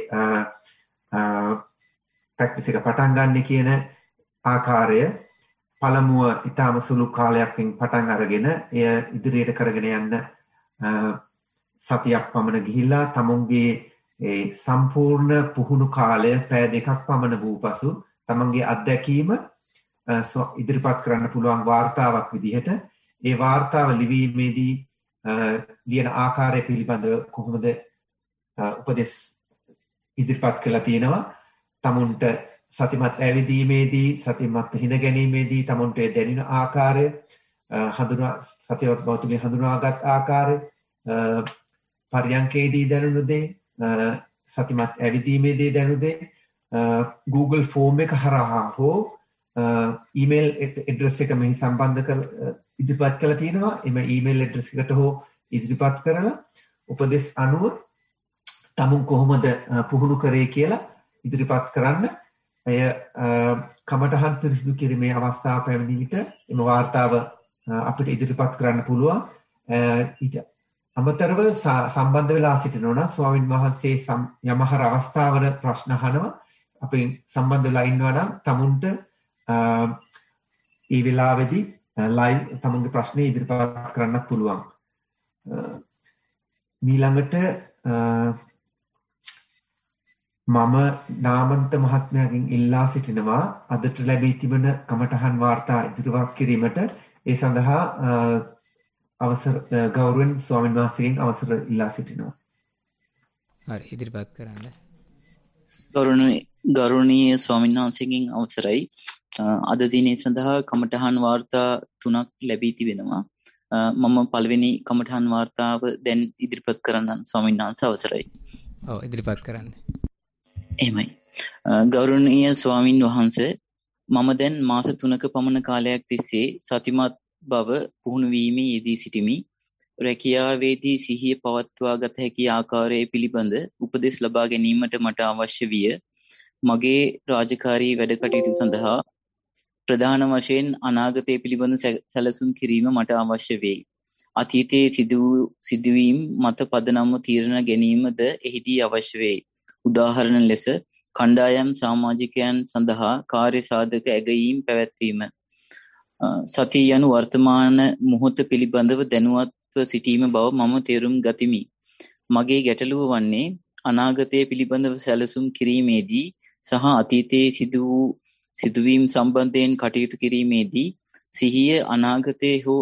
ප්‍රැක්ටිස් එක පටන් ගන්න කියන ආකාරය පළමුව ඊටම සුළු කාලයකින් පටන් අරගෙන එය ඉදිරියට කරගෙන යන්න සතියක් පමණ ගිහිල්ලා තමුන්ගේ ඒ සම්පූර්ණ පුහුණු කාලය පැය දෙකක් පමණ වූ පසු තමන්ගේ අත්දැකීම ඉදිරිපත් කරන්න පුළුවන් වාර්තාවක් විදිහට ඒ වාර්තාව ලිවීමේදී ලියන ආකාරය පිළිබඳව කොහොමද උපදෙස් ඉදිරිපත් කළා තියෙනවා. තමුන්ට සතිමත් ඇවිදීමේදී සතිමත් හිඳ ගැනීමේදී තමුන්ට දැනෙන ආකාරය සතිවත් බව තුළින් හඳුනාගත් ආකාරය පරියන්කේදී දැනුණු දේ සතිමත් ඇවිදීමේදී දැනුණු දේ Google ෆෝම් එක හරහා හෝ ඊමේල් ඇඩ්‍රස් එක මෙහි සම්බන්ධ කර ඉදිරිපත් කරලා තියෙනවා. එම ඊමේල් ඇඩ්‍රස් එකට හෝ ඉදිරිපත් කරලා උපදෙස් අනුව තමුන් කොහොමද පුහුණු කරේ කියලා ඉදිරිපත් කරන්න. එය කමටහන් පිරිසිදු කිරීමේ අවස්ථාව පැමිණි විට එම වාර්තාව අපිට ඉදිරිපත් කරන්න පුළුවන්. ඊට අමතරව සම්බන්ධ වෙලා සිටිනවා නම් ස්වාමීන් වහන්සේ යමහර අවස්ථාවල ප්‍රශ්න අහනවා. අපි සම්බන්ධ වෙලා ඉන්නවා නම් තමුන්ට ඒ වෙලාවේදී ලයිව් තමන්ගේ ප්‍රශ්නේ ඉදිරිපත් කරන්නත් පුළුවන්. මීළඟට මම නාමන්ත මහත්මයාගෙන් ඉල්ලා සිටිනවා අදට ලැබී තිබෙන කමඨහන් වාර්තා ඉදිරිපත් කිරීමට ඒ සඳහා අවසර ගෞරවයෙන් ස්වාමීන් වහන්සේගෙන් අවසර ඉල්ලා සිටිනවා. හරි ඉදිරිපත් කරන්න. ගෞරවනීය ස්වාමීන් වහන්සේගෙන් අවසරයි. අද දිනේ සඳහා කමඨහන් වාර්තා 3ක් ලැබී තිබෙනවා. මම පළවෙනි කමඨහන් වාර්තාව දැන් ඉදිරිපත් කරන්න ස්වාමීන් වහන්සේ අවසරයි. ඔව් ඉදිරිපත් කරන්න. එහෙමයි. ගෞරවනීය ස්වාමින් වහන්සේ මම දැන් මාස 3ක පමණ කාලයක් තිස්සේ සතිමත් බව පුහුණු වීමේ යෙදී සිටිමි. රැකියාවේදී සිහිය පවත්වා ගත හැකි ආකාරය පිළිබඳ උපදෙස් ලබා ගැනීමට මට අවශ්‍ය විය. මගේ රාජකාරී වැඩ කටයුතු සඳහා ප්‍රධාන වශයෙන් අනාගතය පිළිබඳ සැලසුම් කිරීම මට අවශ්‍ය වේ. අතීතයේ සිදුවීම් මත පදනම්ව තීරණ ගැනීමද එහිදී අවශ්‍ය වේ. උදාහරණ ලෙස කණ්ඩායම් සමාජිකයන් සඳහා කාර්ය සාධක ඇගයීම් පැවැත්වීම. සතිය යනු වර්තමාන මොහොත පිළිබඳව දැනුවත්ව සිටීම බව මම තේරුම් ගතිමි. මගේ ගැටලුව වන්නේ අනාගතය පිළිබඳව සැලසුම් කිරීමේදී සහ අතීතයේ සිදුවීම් සම්බන්ධයෙන් කටයුතු කිරීමේදී සිහිය අනාගතයේ හෝ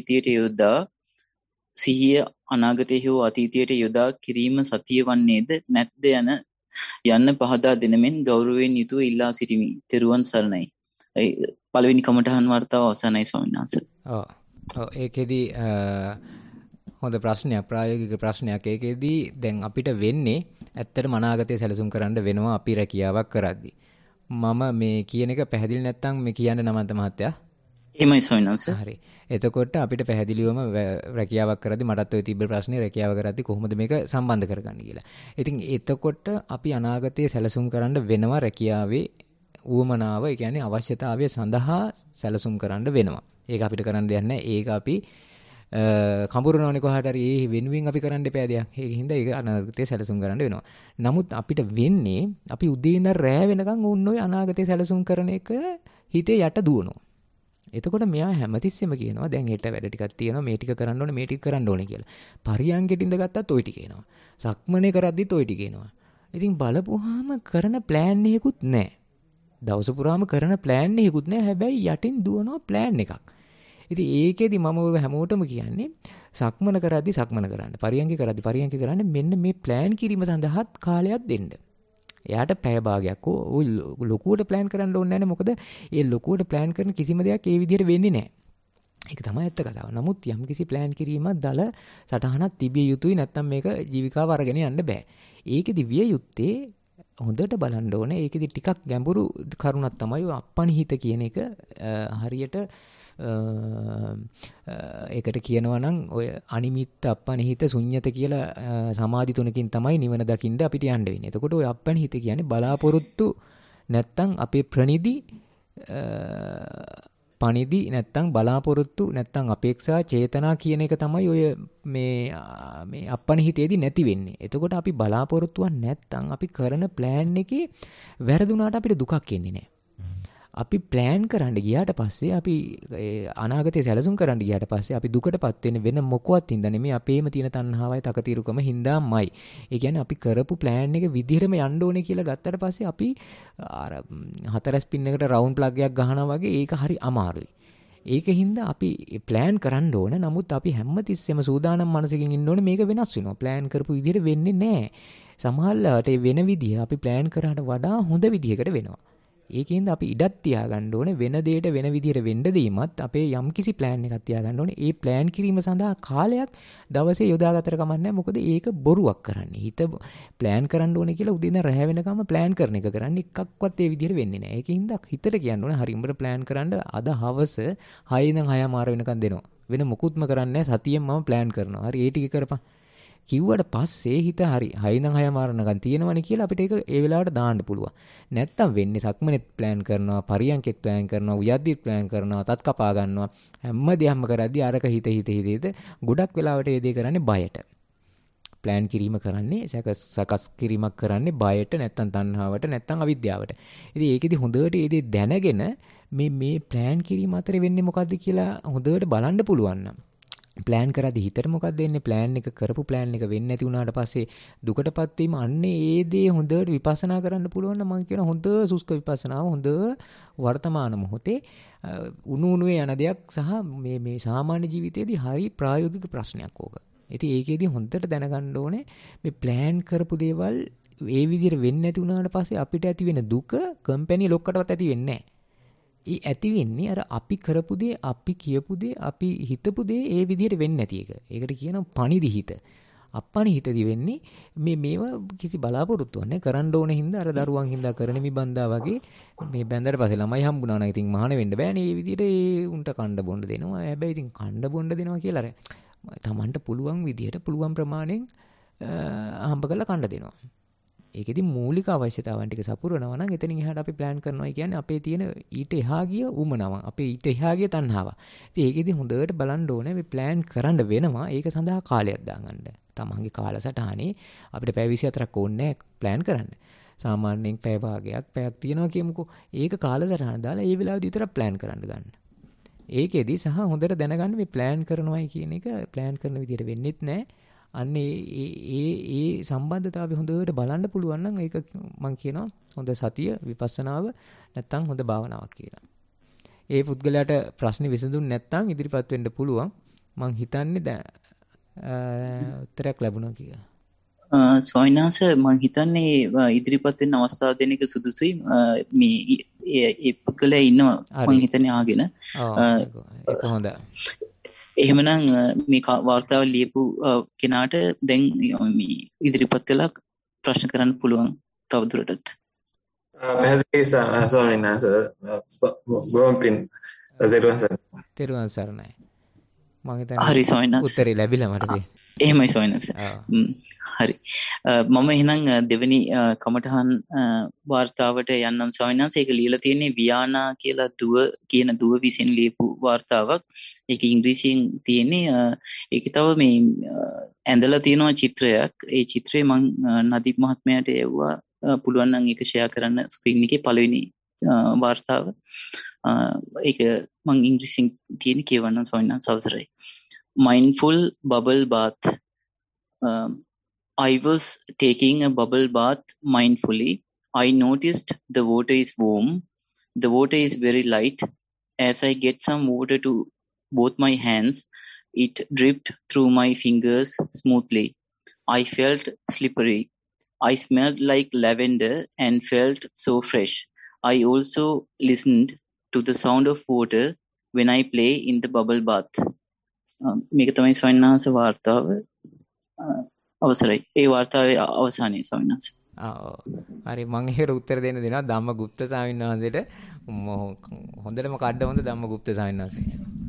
අතීතයට යොදා කිරීම සතිය වන්නේද නැත්ද යන්න පහදා දෙනමෙන් ගෞරවයෙන් යුතුව ඉල්ලා සිටිමි. තෙරුවන් සරණයි. පළවෙනි කමඨහන් වර්තාව අවසන්යි ස්වාමීන් වහන්සේ. ඔව් ඒකෙදි හොඳ ප්‍රශ්නයක්, ප්‍රායෝගික ප්‍රශ්නයක්. ඒකෙදි දැන් අපිට වෙන්නේ ඇත්තටම අනාගතය සැලසුම් කරන්න වෙනවා අපි රැකියාවක් කරද්දී. මම මේ කියන එක පැහැදිලි නැත්නම් මේ කියන්න නමන්ත මහත්තයා. එහෙමයි ස්වාමීන් වහන්සේ. හරි. එතකොට අපිට පැහැදිලිවම රැකියාවක් කරද්දී මටත් ඔය තිබ්බ ප්‍රශ්නේ රැකියාව කරද්දී කොහොමද මේක සම්බන්ධ කරගන්නේ කියලා. ඉතින් එතකොට අපි අනාගතයේ සැලසුම් කරන්න වෙනවා රැකියාවේ ඌමනාව, ඒ කියන්නේ අවශ්‍යතාවය සඳහා සැලසුම් කරන්න වෙනවා. ඒක අපිට කරන්න දෙයක් නැහැ. ඒක අපි කඹුරනෝනේ කොහාට හරි ඒ වෙනුවෙන් අපි කරන්න එපා දෙයක්. ඒකින්ද ඒක අනාගතයේ සැලසුම් කරන්න වෙනවා. නමුත් අපිට වෙන්නේ අපි උදේ ඉඳන් රැ වෙනකන් ඕන්න ඔය අනාගතයේ සැලසුම් කරන එක හිතේ යට දුවනවා. එතකොට මෙයා හැමතිස්සෙම කියනවා දැන් හෙට වැඩ ටිකක් තියෙනවා, මේ ටික කරන්න ඕනේ, මේ ටික කරන්න ඕනේ කියලා. පරියන්ගෙට ඉඳගත්තත් ওই ටික එනවා. සක්මනේ කරද්දිත් ওই ටික එනවා. ඉතින් බලපුවාම කරන ප්ලෑන් එකකුත් නැහැ. දවස පුරාම කරන ප්ලෑන් එකකුත් නැහැ. හැබැයි යටින් දුවනවා ප්ලෑන් එකක්. ඉතින් ඒකෙදි මම ඔය හැමෝටම කියන්නේ සක්මන කරද්දි සක්මන කරන්න. පරියන්ගෙ කරද්දි පරියන්ගෙ කරන්න. මෙන්න මේ ප්ලෑන් කිරීම සඳහාත් කාලයක් දෙන්න. එයාට පැය භාගයක් ඔය ලොකුවට ප්ලෑන් කරන්න ඕනේ නැහැ. මොකද ඒ ලොකුවට ප්ලෑන් කරන කිසිම දෙයක් ඒ විදිහට වෙන්නේ නැහැ. ඒක තමයි ඇත්ත කතාව. නමුත් යම්කිසි ප්ලෑන් කිරීමක් දල සටහනක් තිබිය යුතුයි. නැත්නම් මේක ජීවිකාව අරගෙන යන්න බෑ. ඒකෙදි විය යුත්තේ හොඳට බලන්න ඕනේ. ඒකෙදි ටිකක් ගැඹුරු කරුණක් තමයි අපනිහිත කියන එක. හරියට ඒකට කියනවා නම් ඔය අනිමිත්ත අපනිහිත ශුන්්‍යත කියලා සමාධි තුනකින් තමයි නිවන දකින්න අපිට යන්න වෙන්නේ. එතකොට ඔය අපනිහිත කියන්නේ බලාපොරොත්තු නැත්තම් අපේ ප්‍රනිදි පනිදි නැත්තම් බලාපොරොත්තු නැත්තම් අපේක්ෂා චේතනා කියන එක තමයි ඔය මේ අපනිහිතේදී නැති වෙන්නේ. එතකොට අපි බලාපොරොත්තුවක් නැත්තම් අපි කරන ප්ලෑන් එකේ වැරදුනාට අපිට දුකක් එන්නේ නැහැ. අපි ප්ලෑන් කරන්න ගියාට පස්සේ අපි අනාගතේ සැලසුම් කරන්න ගියාට පස්සේ අපි දුකටපත් වෙන්නේ වෙන මොකවත් හින්දා නෙමෙයි අපේම තියෙන තණ්හාවයි තකතිරුකම හින්දාමයි. ඒ කියන්නේ අපි කරපු ප්ලෑන් එක විදිහටම යන්න ඕනේ කියලා ගත්තට පස්සේ අපි අර හතරස් පින් එකට රවුන්ඩ් ප්ලග් එකක් ගහනවා වගේ ඒක හරි අමාරුයි. ඒකින්ද අපි ප්ලෑන් කරන්න ඕන. නමුත් අපි හැමතිස්සෙම සූදානම් මනසකින් ඉන්න ඕනේ මේක වෙනස් වෙනවා. ප්ලෑන් කරපු විදිහට වෙන්නේ නැහැ. සමහරවිට වෙන විදිහ අපි ප්ලෑන් කරාට වඩා හොඳ විදිහකට වෙනවා. ඒකෙන්ද අපි ඉඩක් තියාගන්න ඕනේ වෙන දෙයකට වෙන විදිහට වෙන්න දෙීමත් අපේ යම්කිසි ප්ලෑන් එකක් තියාගන්න ඕනේ. ඒ ප්ලෑන් කිරීම සඳහා කාලයක් දවසේ යොදාගත්තට කමක් නැහැ. මොකද ඒක බොරුවක් කරන්නේ. හිත ප්ලෑන් කරන්න ඕනේ කියලා උදේ ඉඳන් රැ වෙනකම් ප්ලෑන් කරන එක කරන්නේ එකක්වත් ඒ විදිහට වෙන්නේ නැහැ. ඒකින්ද හිතට කියන්න ඕනේ හරි උඹට ප්ලෑන් කරන්න අද හවස 6 ඉඳන් 6:00 වෙනකම් දෙනවා. වෙන මොකුත්ම කරන්නේ නැහැ. සතියෙන් මම ප්ලෑන් කරනවා. හරි ඒ ටික කරපන්. කිව්වට පස්සේ හිත හරි 6 ඉඳන් 6:00 නකන් තියෙනවනේ කියලා අපිට ඒක ඒ වෙලාවට දාන්න පුළුවන්. නැත්තම් වෙන්නේ සක්මනෙත් ප්ලෑන් කරනවා, පරියන්කෙත් ප්ලෑන් කරනවා, උයද්දිත් ප්ලෑන් කරනවා, තත් කපා ගන්නවා. හැම දෙයක්ම කරද්දී අරක හිත ගොඩක් වෙලාවට ඒ දේ කරන්නේ බයට. ප්ලෑන් කිරීම කරන්නේ සකස් කිරීමක් කරන්නේ බයට නැත්තම් තණ්හාවට නැත්තම් අවිද්‍යාවට. ඉතින් ඒකෙදි හොඳට ඒ දේ දැනගෙන මේ ප්ලෑන් කිරීම අතරේ වෙන්නේ මොකද්ද කියලා හොඳට බලන්න පුළුවන් නම් ප්ලෑන් කරද්දි හිතට මොකක්ද එන්නේ? ප්ලෑන් එක කරපු ප්ලෑන් එක වෙන්නේ නැති වුණාට පස්සේ දුකටපත් වීම අන්නේ ඒ දේ හොඳට විපස්සනා කරන්න පුළුවන් නම් මම කියන හොඳ සුස්ක විපස්සනාව හොඳ වර්තමාන මොහොතේ උණුවේ යන දෙයක් සහ මේ සාමාන්‍ය ජීවිතයේදී හරි ප්‍රායෝගික ප්‍රශ්නයක් ඕක. ඉතින් ඒකෙදී හොඳට දැනගන්න ඕනේ මේ ප්ලෑන් කරපු දේවල් ඒ විදිහට වෙන්නේ නැති වුණාට පස්සේ අපිට ඇති වෙන දුක කම්පැනි ලොක්කටවත් ඇති වෙන්නේ නැහැ. ඒ ඇති වෙන්නේ අර අපි කරපු දේ, අපි කියපු දේ, අපි හිතපු දේ ඒ විදිහට වෙන්නේ නැති එක. ඒකට කියනවා පණිදි හිත. අපණිහිතදී වෙන්නේ මේවා කිසි බලාපොරොත්තුවක් නැහැ. කරන්න ඕන හින්දා අර දරුවන් හින්දා කරන මිබන්දා වගේ මේ බැඳලා පස්සේ ළමයි හම්බුනා නම් ඉතින් මහාන වෙන්න බෑනේ. මේ විදිහට ඒ උන්ට කණ්ඩ බොන්න දෙනවා. හැබැයි ඉතින් කණ්ඩ බොන්න දෙනවා කියලා අර තමන්ට පුළුවන් විදිහට පුළුවන් ප්‍රමාණයෙන් හම්බ කරලා කණ්ඩ දෙනවා. ඒකෙදි මූලික අවශ්‍යතාවන් ටික සපුරනවා නම් එතනින් එහාට අපි ප්ලෑන් කරනවා කියන්නේ අපේ තියෙන ඊට එහා ගිය උමනාව, අපේ ඊට එහා ගිය තණ්හාව. ඉතින් ඒකෙදි හොඳට බලන්න ඕනේ මේ ප්ලෑන් කරන්න වෙනවා. ඒක සඳහා කාලයක් දාගන්න. තමන්ගේ කාලසටහනේ අපිට පැය 24ක් ඕනේ නැහැ ප්ලෑන් කරන්න. සාමාන්‍යයෙන් පැය පැයක් තියනවා කියමුකෝ. ඒක කාලසටහන දාලා ඒ වෙලාවෙදි විතර ප්ලෑන් කරන්න ගන්න. ඒකෙදි සහ හොඳට දැනගන්න මේ ප්ලෑන් කරනවායි කියන එක ප්ලෑන් කරන විදිහට වෙන්නෙත් නැහැ. අන්න ඒ සම්බන්ධතාවය හොඳට බලන්න පුළුවන් නම් ඒක මම කියනවා හොඳ සතිය විපස්සනාව නැත්තම් හොඳ භාවනාවක් කියලා. ඒ පුද්ගලයාට ප්‍රශ්න විසඳුන්නේ නැත්තම් ඉදිරිපත් වෙන්න පුළුවන්. මම හිතන්නේ උත්තරයක් ලැබුණා කියලා. ස්වාමීන් වහන්සේ මම හිතන්නේ ඉදිරිපත් වෙන්න අවස්ථාව දෙන එක සුදුසුයි. මේ ඒ පුද්ගලයා ඉන්නවා මම හිතන්නේ ආගෙන. ඒක හොඳයි. එහෙමනම් මේ වාර්තාව ලියපු කෙනාට දැන් මේ ඉදිරිපත් වෙලා ප්‍රශ්න කරන්න පුළුවන් තවදුරටත්. පැහැදිලි ස්වාමීන් වහන්සේ බොහොම පිං තෙරුවන් සරණයි. මම හිතන්නේ හරි ස්වාමීන් වහන්සේ උත්තරේ ලැබිලා මට. එහෙමයි ස්වාමීන් වහන්සේ. හරි. මම එහෙනම් දෙවෙනි කමඨහන් වාර්තාවට යන්නම් ස්වාමීන් වහන්සේ. ඒක ලියලා තියෙන්නේ වියානා කියලා කියන දුව විසින් ලියපු වාර්තාවක්. ඒක ඉංග්‍රීසියෙන් තියෙන්නේ. ඒක තව මේ ඇඳලා තියෙනවා චිත්‍රයක්. ඒ චිත්‍රය මම නදීප් මහත්මයාට එවුවා. පුළුවන් නම් ඒක ෂෙයා කරන්න ස්ක්‍රීන් එකේ පළවෙනි වාර්තාව. ඒක මම ඉංග්‍රීසියෙන් තියෙන කියවන්න ස්වාමීන් වහන්සේ අවසරයි. Mindful bubble bath. I was taking a bubble bath mindfully. I noticed the water is warm. The water is very light. As I get some water to both my hands, it dripped through my fingers smoothly. I felt slippery. I smelled like lavender and felt so fresh. I also listened to the sound of water when I play in the bubble bath. මේක තමයි ස්වාමීන් වහන්සේ වාර්තාව. අවසරයි. ඒ වාර්තාවේ අවසානයේ ස්වාමීන් වහන්සේ. හරි මම ඒකට උත්තර දෙන්න දෙනවා ධම්මගුප්ත ස්වාමීන් වහන්සේට. හොඳටම කඩ හොඳ ධම්මගුප්ත ස්වාමීන් වහන්සේ.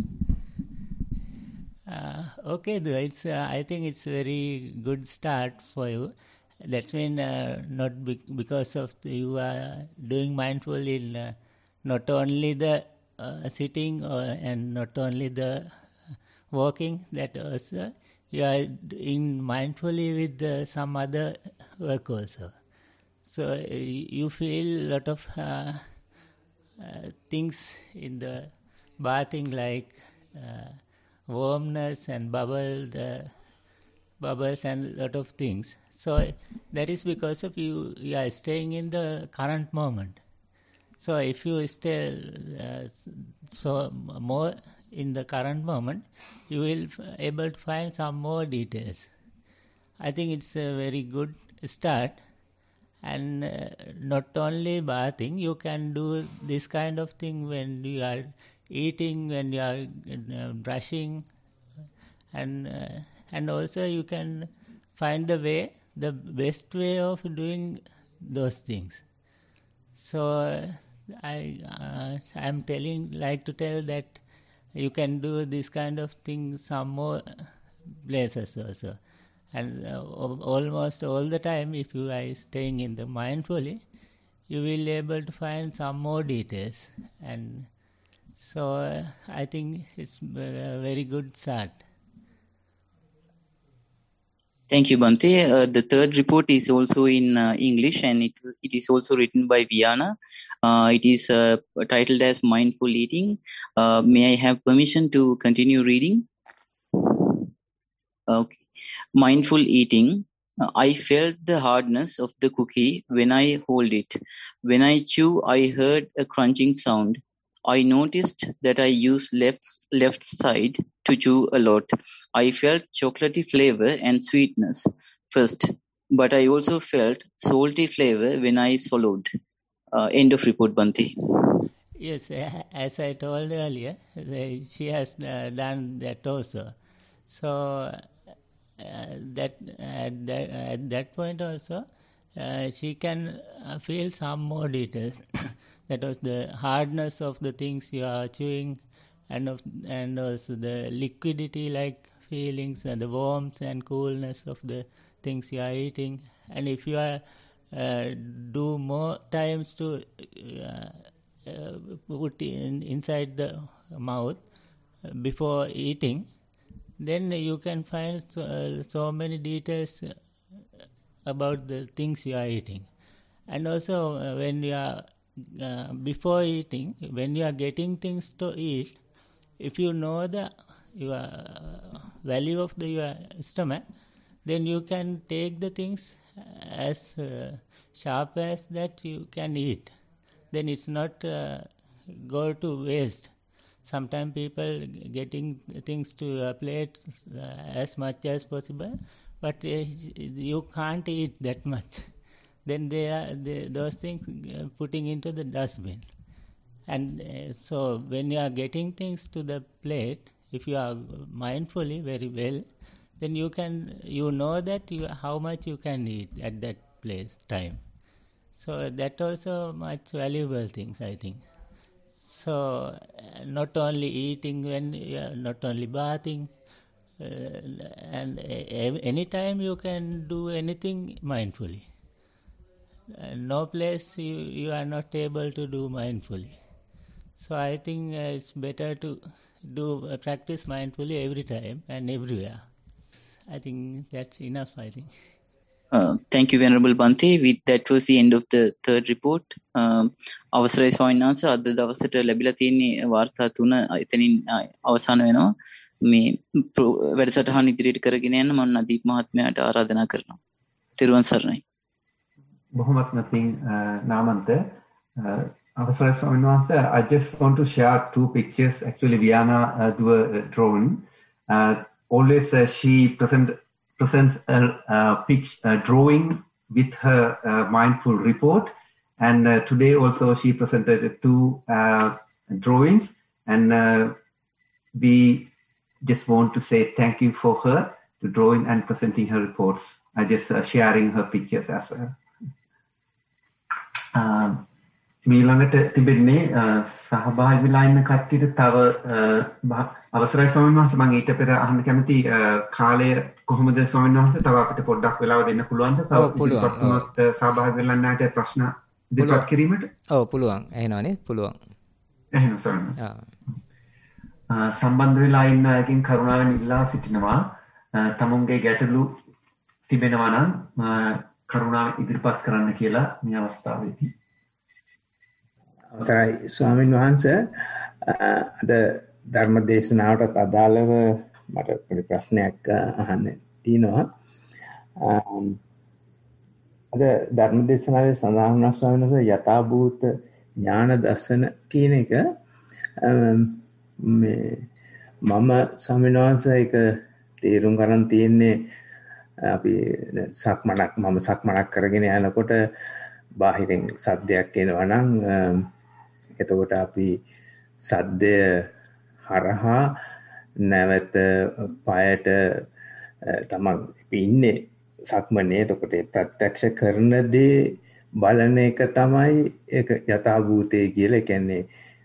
Okay, I think it's very good start for you. That's mean not because of you are doing mindful in not only the sitting and not only the walking, that also you are doing mindfully with some other work also. So you feel a lot of things in the bathing, like warmness and bubbles and lot of things. So that is because of you are staying in the current moment. So if you stay so more in the current moment, you will able to find some more details. I think it's a very good start. And not only bathing, you can do this kind of thing when you are eating, when you are brushing, and also you can find the best way of doing those things. So I am like to tell that you can do this kind of thing some more places also. And almost all the time, if you are staying in the mindfully, you will able to find some more details. And so I think it's a very good start. Thank you, Bhante. The third report is also in English, and it is also written by Viana. It is titled as Mindful Eating. May I have permission to continue reading? Okay. Mindful eating. I felt the hardness of the cookie when I hold it. When I chew, I heard a crunching sound. I noticed that I used left side to chew a lot. I felt chocolatey flavor and sweetness first, but I also felt salty flavor when I swallowed. End of report, Banti. Yes, as I told earlier, she has done that also. So at that point also, she can feel some more details. That was the hardness of the things you are chewing, and also the liquidity like feelings and the warmth and coolness of the things you are eating. And if you are do more times to put inside the mouth before eating, then you can find so many details about the things you are eating. And also when you are before eating, when you are getting things to eat, if you know the your value of your stomach, then you can take the things as sharp as that you can eat. Then it's not go to waste. Sometimes people getting things to a plate as much as possible, but you can't eat that much. Then those things putting into the dustbin. And so when you are getting things to the plate, if you are mindfully very well, then you know that how much you can eat at that time. So that also much valuable things, I think. So not only eating when you are not only bathing, and anytime you can do anything mindfully. No place you are not able to do mindfully. So I think it's better to do practice mindfully every time and everywhere. I think that's enough, I think. Thank you, Venerable Bante. With that was the end of the third report. අවසරයි ස්වාමීන් වහන්සේ, අද දවසට ලැබිලා තියෙන වාර්තා 3 එතනින් අවසන් වෙනවා. මේ වැඩසටහන ඉදිරියට කරගෙන යන්න මම නදීප් මහත්මයාට ආරාධනා කරනවා. තෙරුවන් සරණයි. බොහොමත්ම පිං නාමන්ත. අවසරයි ස්වාමීන් වහන්සේ, I just want to share 2 pictures. Actually, Viana do a drawing. Always she presents a drawing with her mindful report, and today also she presented 2 drawings, and we just want to say thank you for her to drawing and presenting her reports. I just sharing her pictures as well. මීළඟට තිබෙන්නේ සහභාගී වෙලා ඉන්න කට්ටියට තව අවසරයි ස්වාමීන් වහන්සේ, මම ඊට පෙර අහන්න කැමති කාලය කොහොමද ස්වාමීන් වහන්සේ? තව අපිට පොඩ්ඩක් වෙලාව දෙන්න පුළුවන්ද? තව ඉතිපත්තුනොත් සහභාගී වෙලා නැට ප්‍රශ්න ඉදිරිපත් කිරීමට? ඔව් පුළුවන්. එහෙනවනේ පුළුවන්. එහෙනම් ස්වාමීන් වහන්සේ සම්බන්ධ වෙලා ඉන්න අයකින් කරුණාවෙන් ඉල්ලා සිටිනවා තමුන්ගේ ගැටලු තිබෙනවා නම් කරුණාවෙන් ඉදිරිපත් කරන්න කියලා මේ අවස්ථාවේදී. අවසරයි ස්වාමීන් වහන්සේ, අද ධර්ම දේශනාවට අදාළව මට පොඩි ප්‍රශ්නයක් අහන්න තියෙනවා. අද ධර්ම දේශනාවේ සඳහන් වන ස්වාමීන් වහන්සේ යථාභූත ඥාන දර්ශන කියන එක මම ස්වාමීන් වහන්සේ ඒක තේරුම් ගන්න තියෙන්නේ අපි සක්මනක් කරගෙන යනකොට බාහිරින් සද්දයක් එනවා නම් එතකොට අපි සද්දය හරහා නැවත පයට තමන් ඉන්නේ සක්මනේ. එතකොට ප්‍රත්‍යක්ෂ කරන දේ බලන එක තමයි ඒක යථාභූතය කියලා. කියන්නේ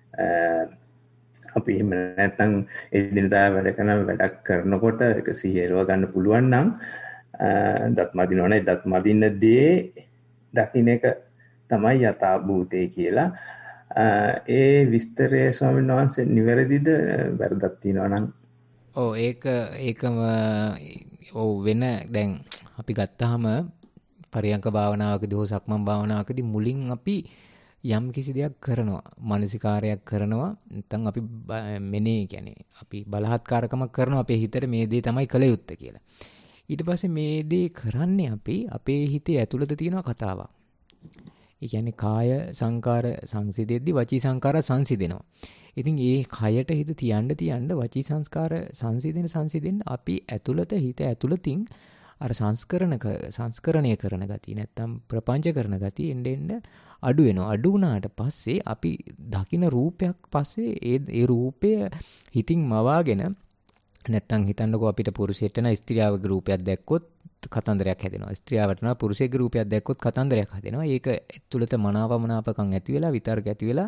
අපි එහෙම නැත්නම් එදිනදා වැඩක් කරනකොට ඒක සිහියව ගන්න පුළුවන් නම් දත් මදිනවනේ, දත් මදින්න දේ දකින්න එක තමයි යථාභූතය කියලා. ඒ විස්තරය ස්වාමීන් වහන්සේ නිවැරදිද? වැරදක් තියෙනවා නම්? ඔව් ඒකම ඔව් වෙන. දැන් අපි ගත්තාම පරියංක භාවනාවකදී හෝ සක්මන් භාවනාවකදී මුලින් අපි යම් කිසි දෙයක් කරනවා, මානසිකාරයක් කරනවා, නැත්නම් අපි මෙනේ කියන්නේ අපි බලහත්කාරකමක් කරනවා අපේ හිතට මේ දේ තමයි කළ යුත්තේ කියලා. ඊට පස්සේ මේ දේ කරන්නේ අපි අපේ හිතේ ඇතුළත තියෙන කතාවක්. ඒ කියන්නේ කාය සංකාර සංසිදෙද්දි වචී සංකාර සංසිදෙනවා. ඉතින් ඒ කයට හිත තියන්න වචී සංස්කාර සංසිදෙන්න අපි ඇතුළත හිත ඇතුළතින් අර සංස්කරණය කරන ගතිය නැත්තම් ප්‍රපංච කරන ගතිය එන්න අඩු වෙනවා. අඩු වුණාට පස්සේ අපි දකින රූපයක් පස්සේ ඒ රූපය හිතින් මවාගෙන නැත්තම් හිතන්නකෝ අපිට පුරුෂයෙක්ට නම් ස්ත්‍රියවගේ රූපයක් දැක්කොත් කතන්දරයක් හැදෙනවා. ස්ත්‍රියවට නම් පුරුෂයෙක්ගේ රූපයක් දැක්කොත් කතන්දරයක් හැදෙනවා. ඒක ඇතුළත මනාවමනාපකම් ඇති වෙලා විතර්ක ඇති වෙලා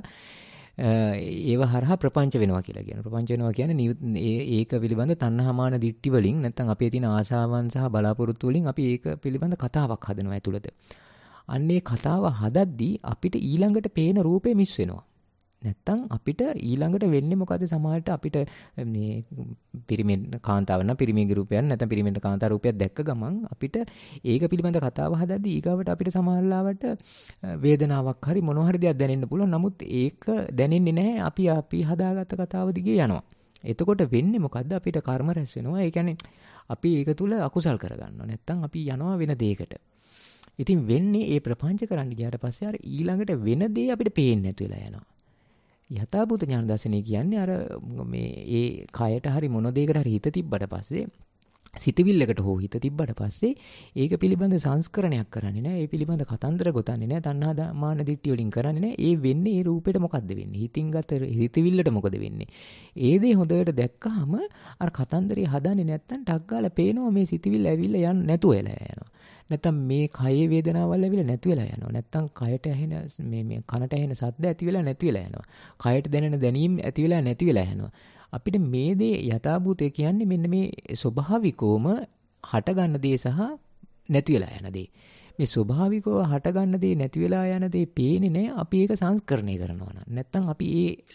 ඒව හරහා ප්‍රපංච වෙනවා කියලා කියනවා. ප්‍රපංච වෙනවා කියන්නේ ඒක පිළිබඳ තණ්හාමාන දිට්ටි වලින් නැත්නම් අපේ තියෙන ආශාවන් සහ බලාපොරොත්තු වලින් අපි ඒක පිළිබඳ කතාවක් හදනවා ඇතුළත. අන්නේ කතාව හදද්දී අපිට ඊළඟට පේන රූපේ මිස් වෙනවා. නැත්තම් අපිට ඊළඟට වෙන්නේ මොකද? සමහරට අපිට මේ පිරිමෙන් කාන්තාවක් නම් පිරිමිගේ රූපයක් නැත්නම් පිරිමෙන් කාන්තා රූපයක් දැක්ක ගමන් අපිට ඒක පිළිබඳ කතාව හදද්දී ඊගාවට අපිට සමහරලාවට වේදනාවක් හරි මොනවා හරි දෙයක් දැනෙන්න පුළුවන්. නමුත් ඒක දැනෙන්නේ නැහැ. අපි හදාගත්ත කතාව දිගේ යනවා. එතකොට වෙන්නේ මොකද්ද? අපිට කර්ම රැස් වෙනවා. ඒ කියන්නේ අපි ඒක තුල අකුසල් කරගන්නවා. නැත්තම් අපි යනවා වෙන දෙයකට. ඉතින් වෙන්නේ ඒ ප්‍රපංච කරන්න ගියාට පස්සේ අර ඊළඟට වෙන දේ අපිට පේන්නේ නැතු වෙලා යනවා. යථාභූත ඥාන දර්ශනය කියන්නේ අර මේ ඒ කයට හරි මොන දෙයකට හරි හිත තිබ්බට පස්සේ සිතවිල්ලකට හෝ හිත තිබ්බට පස්සේ ඒක පිළිබඳ සංස්කරණයක් කරන්නේ නැහැ. ඒ පිළිබඳ කතන්දර ගොතන්නේ නැහැ. තණ්හා මාන දිට්ඨිය වලින් කරන්නේ නැහැ. ඒ වෙන්නේ ඒ රූපෙට මොකද්ද වෙන්නේ? හිතින් ගත හිතවිල්ලට මොකද වෙන්නේ? ඒ දේ හොඳට දැක්කහම අර කතන්දරය හදන්නේ නැත්තම් ටක් ගාලා පේනවා මේ සිතවිල්ල ඇවිල්ලා යන්නේ නැතුව එලා යනවා. නැත්තම් මේ කයේ වේදනාවල් ඇවිල්ලා නැති වෙලා යනවා. නැත්තම් කයට ඇහෙන මේ කනට ඇහෙන ශබ්ද ඇති වෙලා නැති වෙලා යනවා. කයට දැනෙන දැනීම් ඇති වෙලා නැති වෙලා යනවා. අපිට මේ දේ යථාභූතය කියන්නේ මෙන්න මේ ස්වභාවිකවම හටගන්න දේ සහ නැති වෙලා යන දේ. මේ ස්වභාවිකව හටගන්න දේ නැති වෙලා යන දේ පේන්නේ නැහැ. අපි ඒක සංස්කරණය කරනවා නම්. නැත්තම් අපි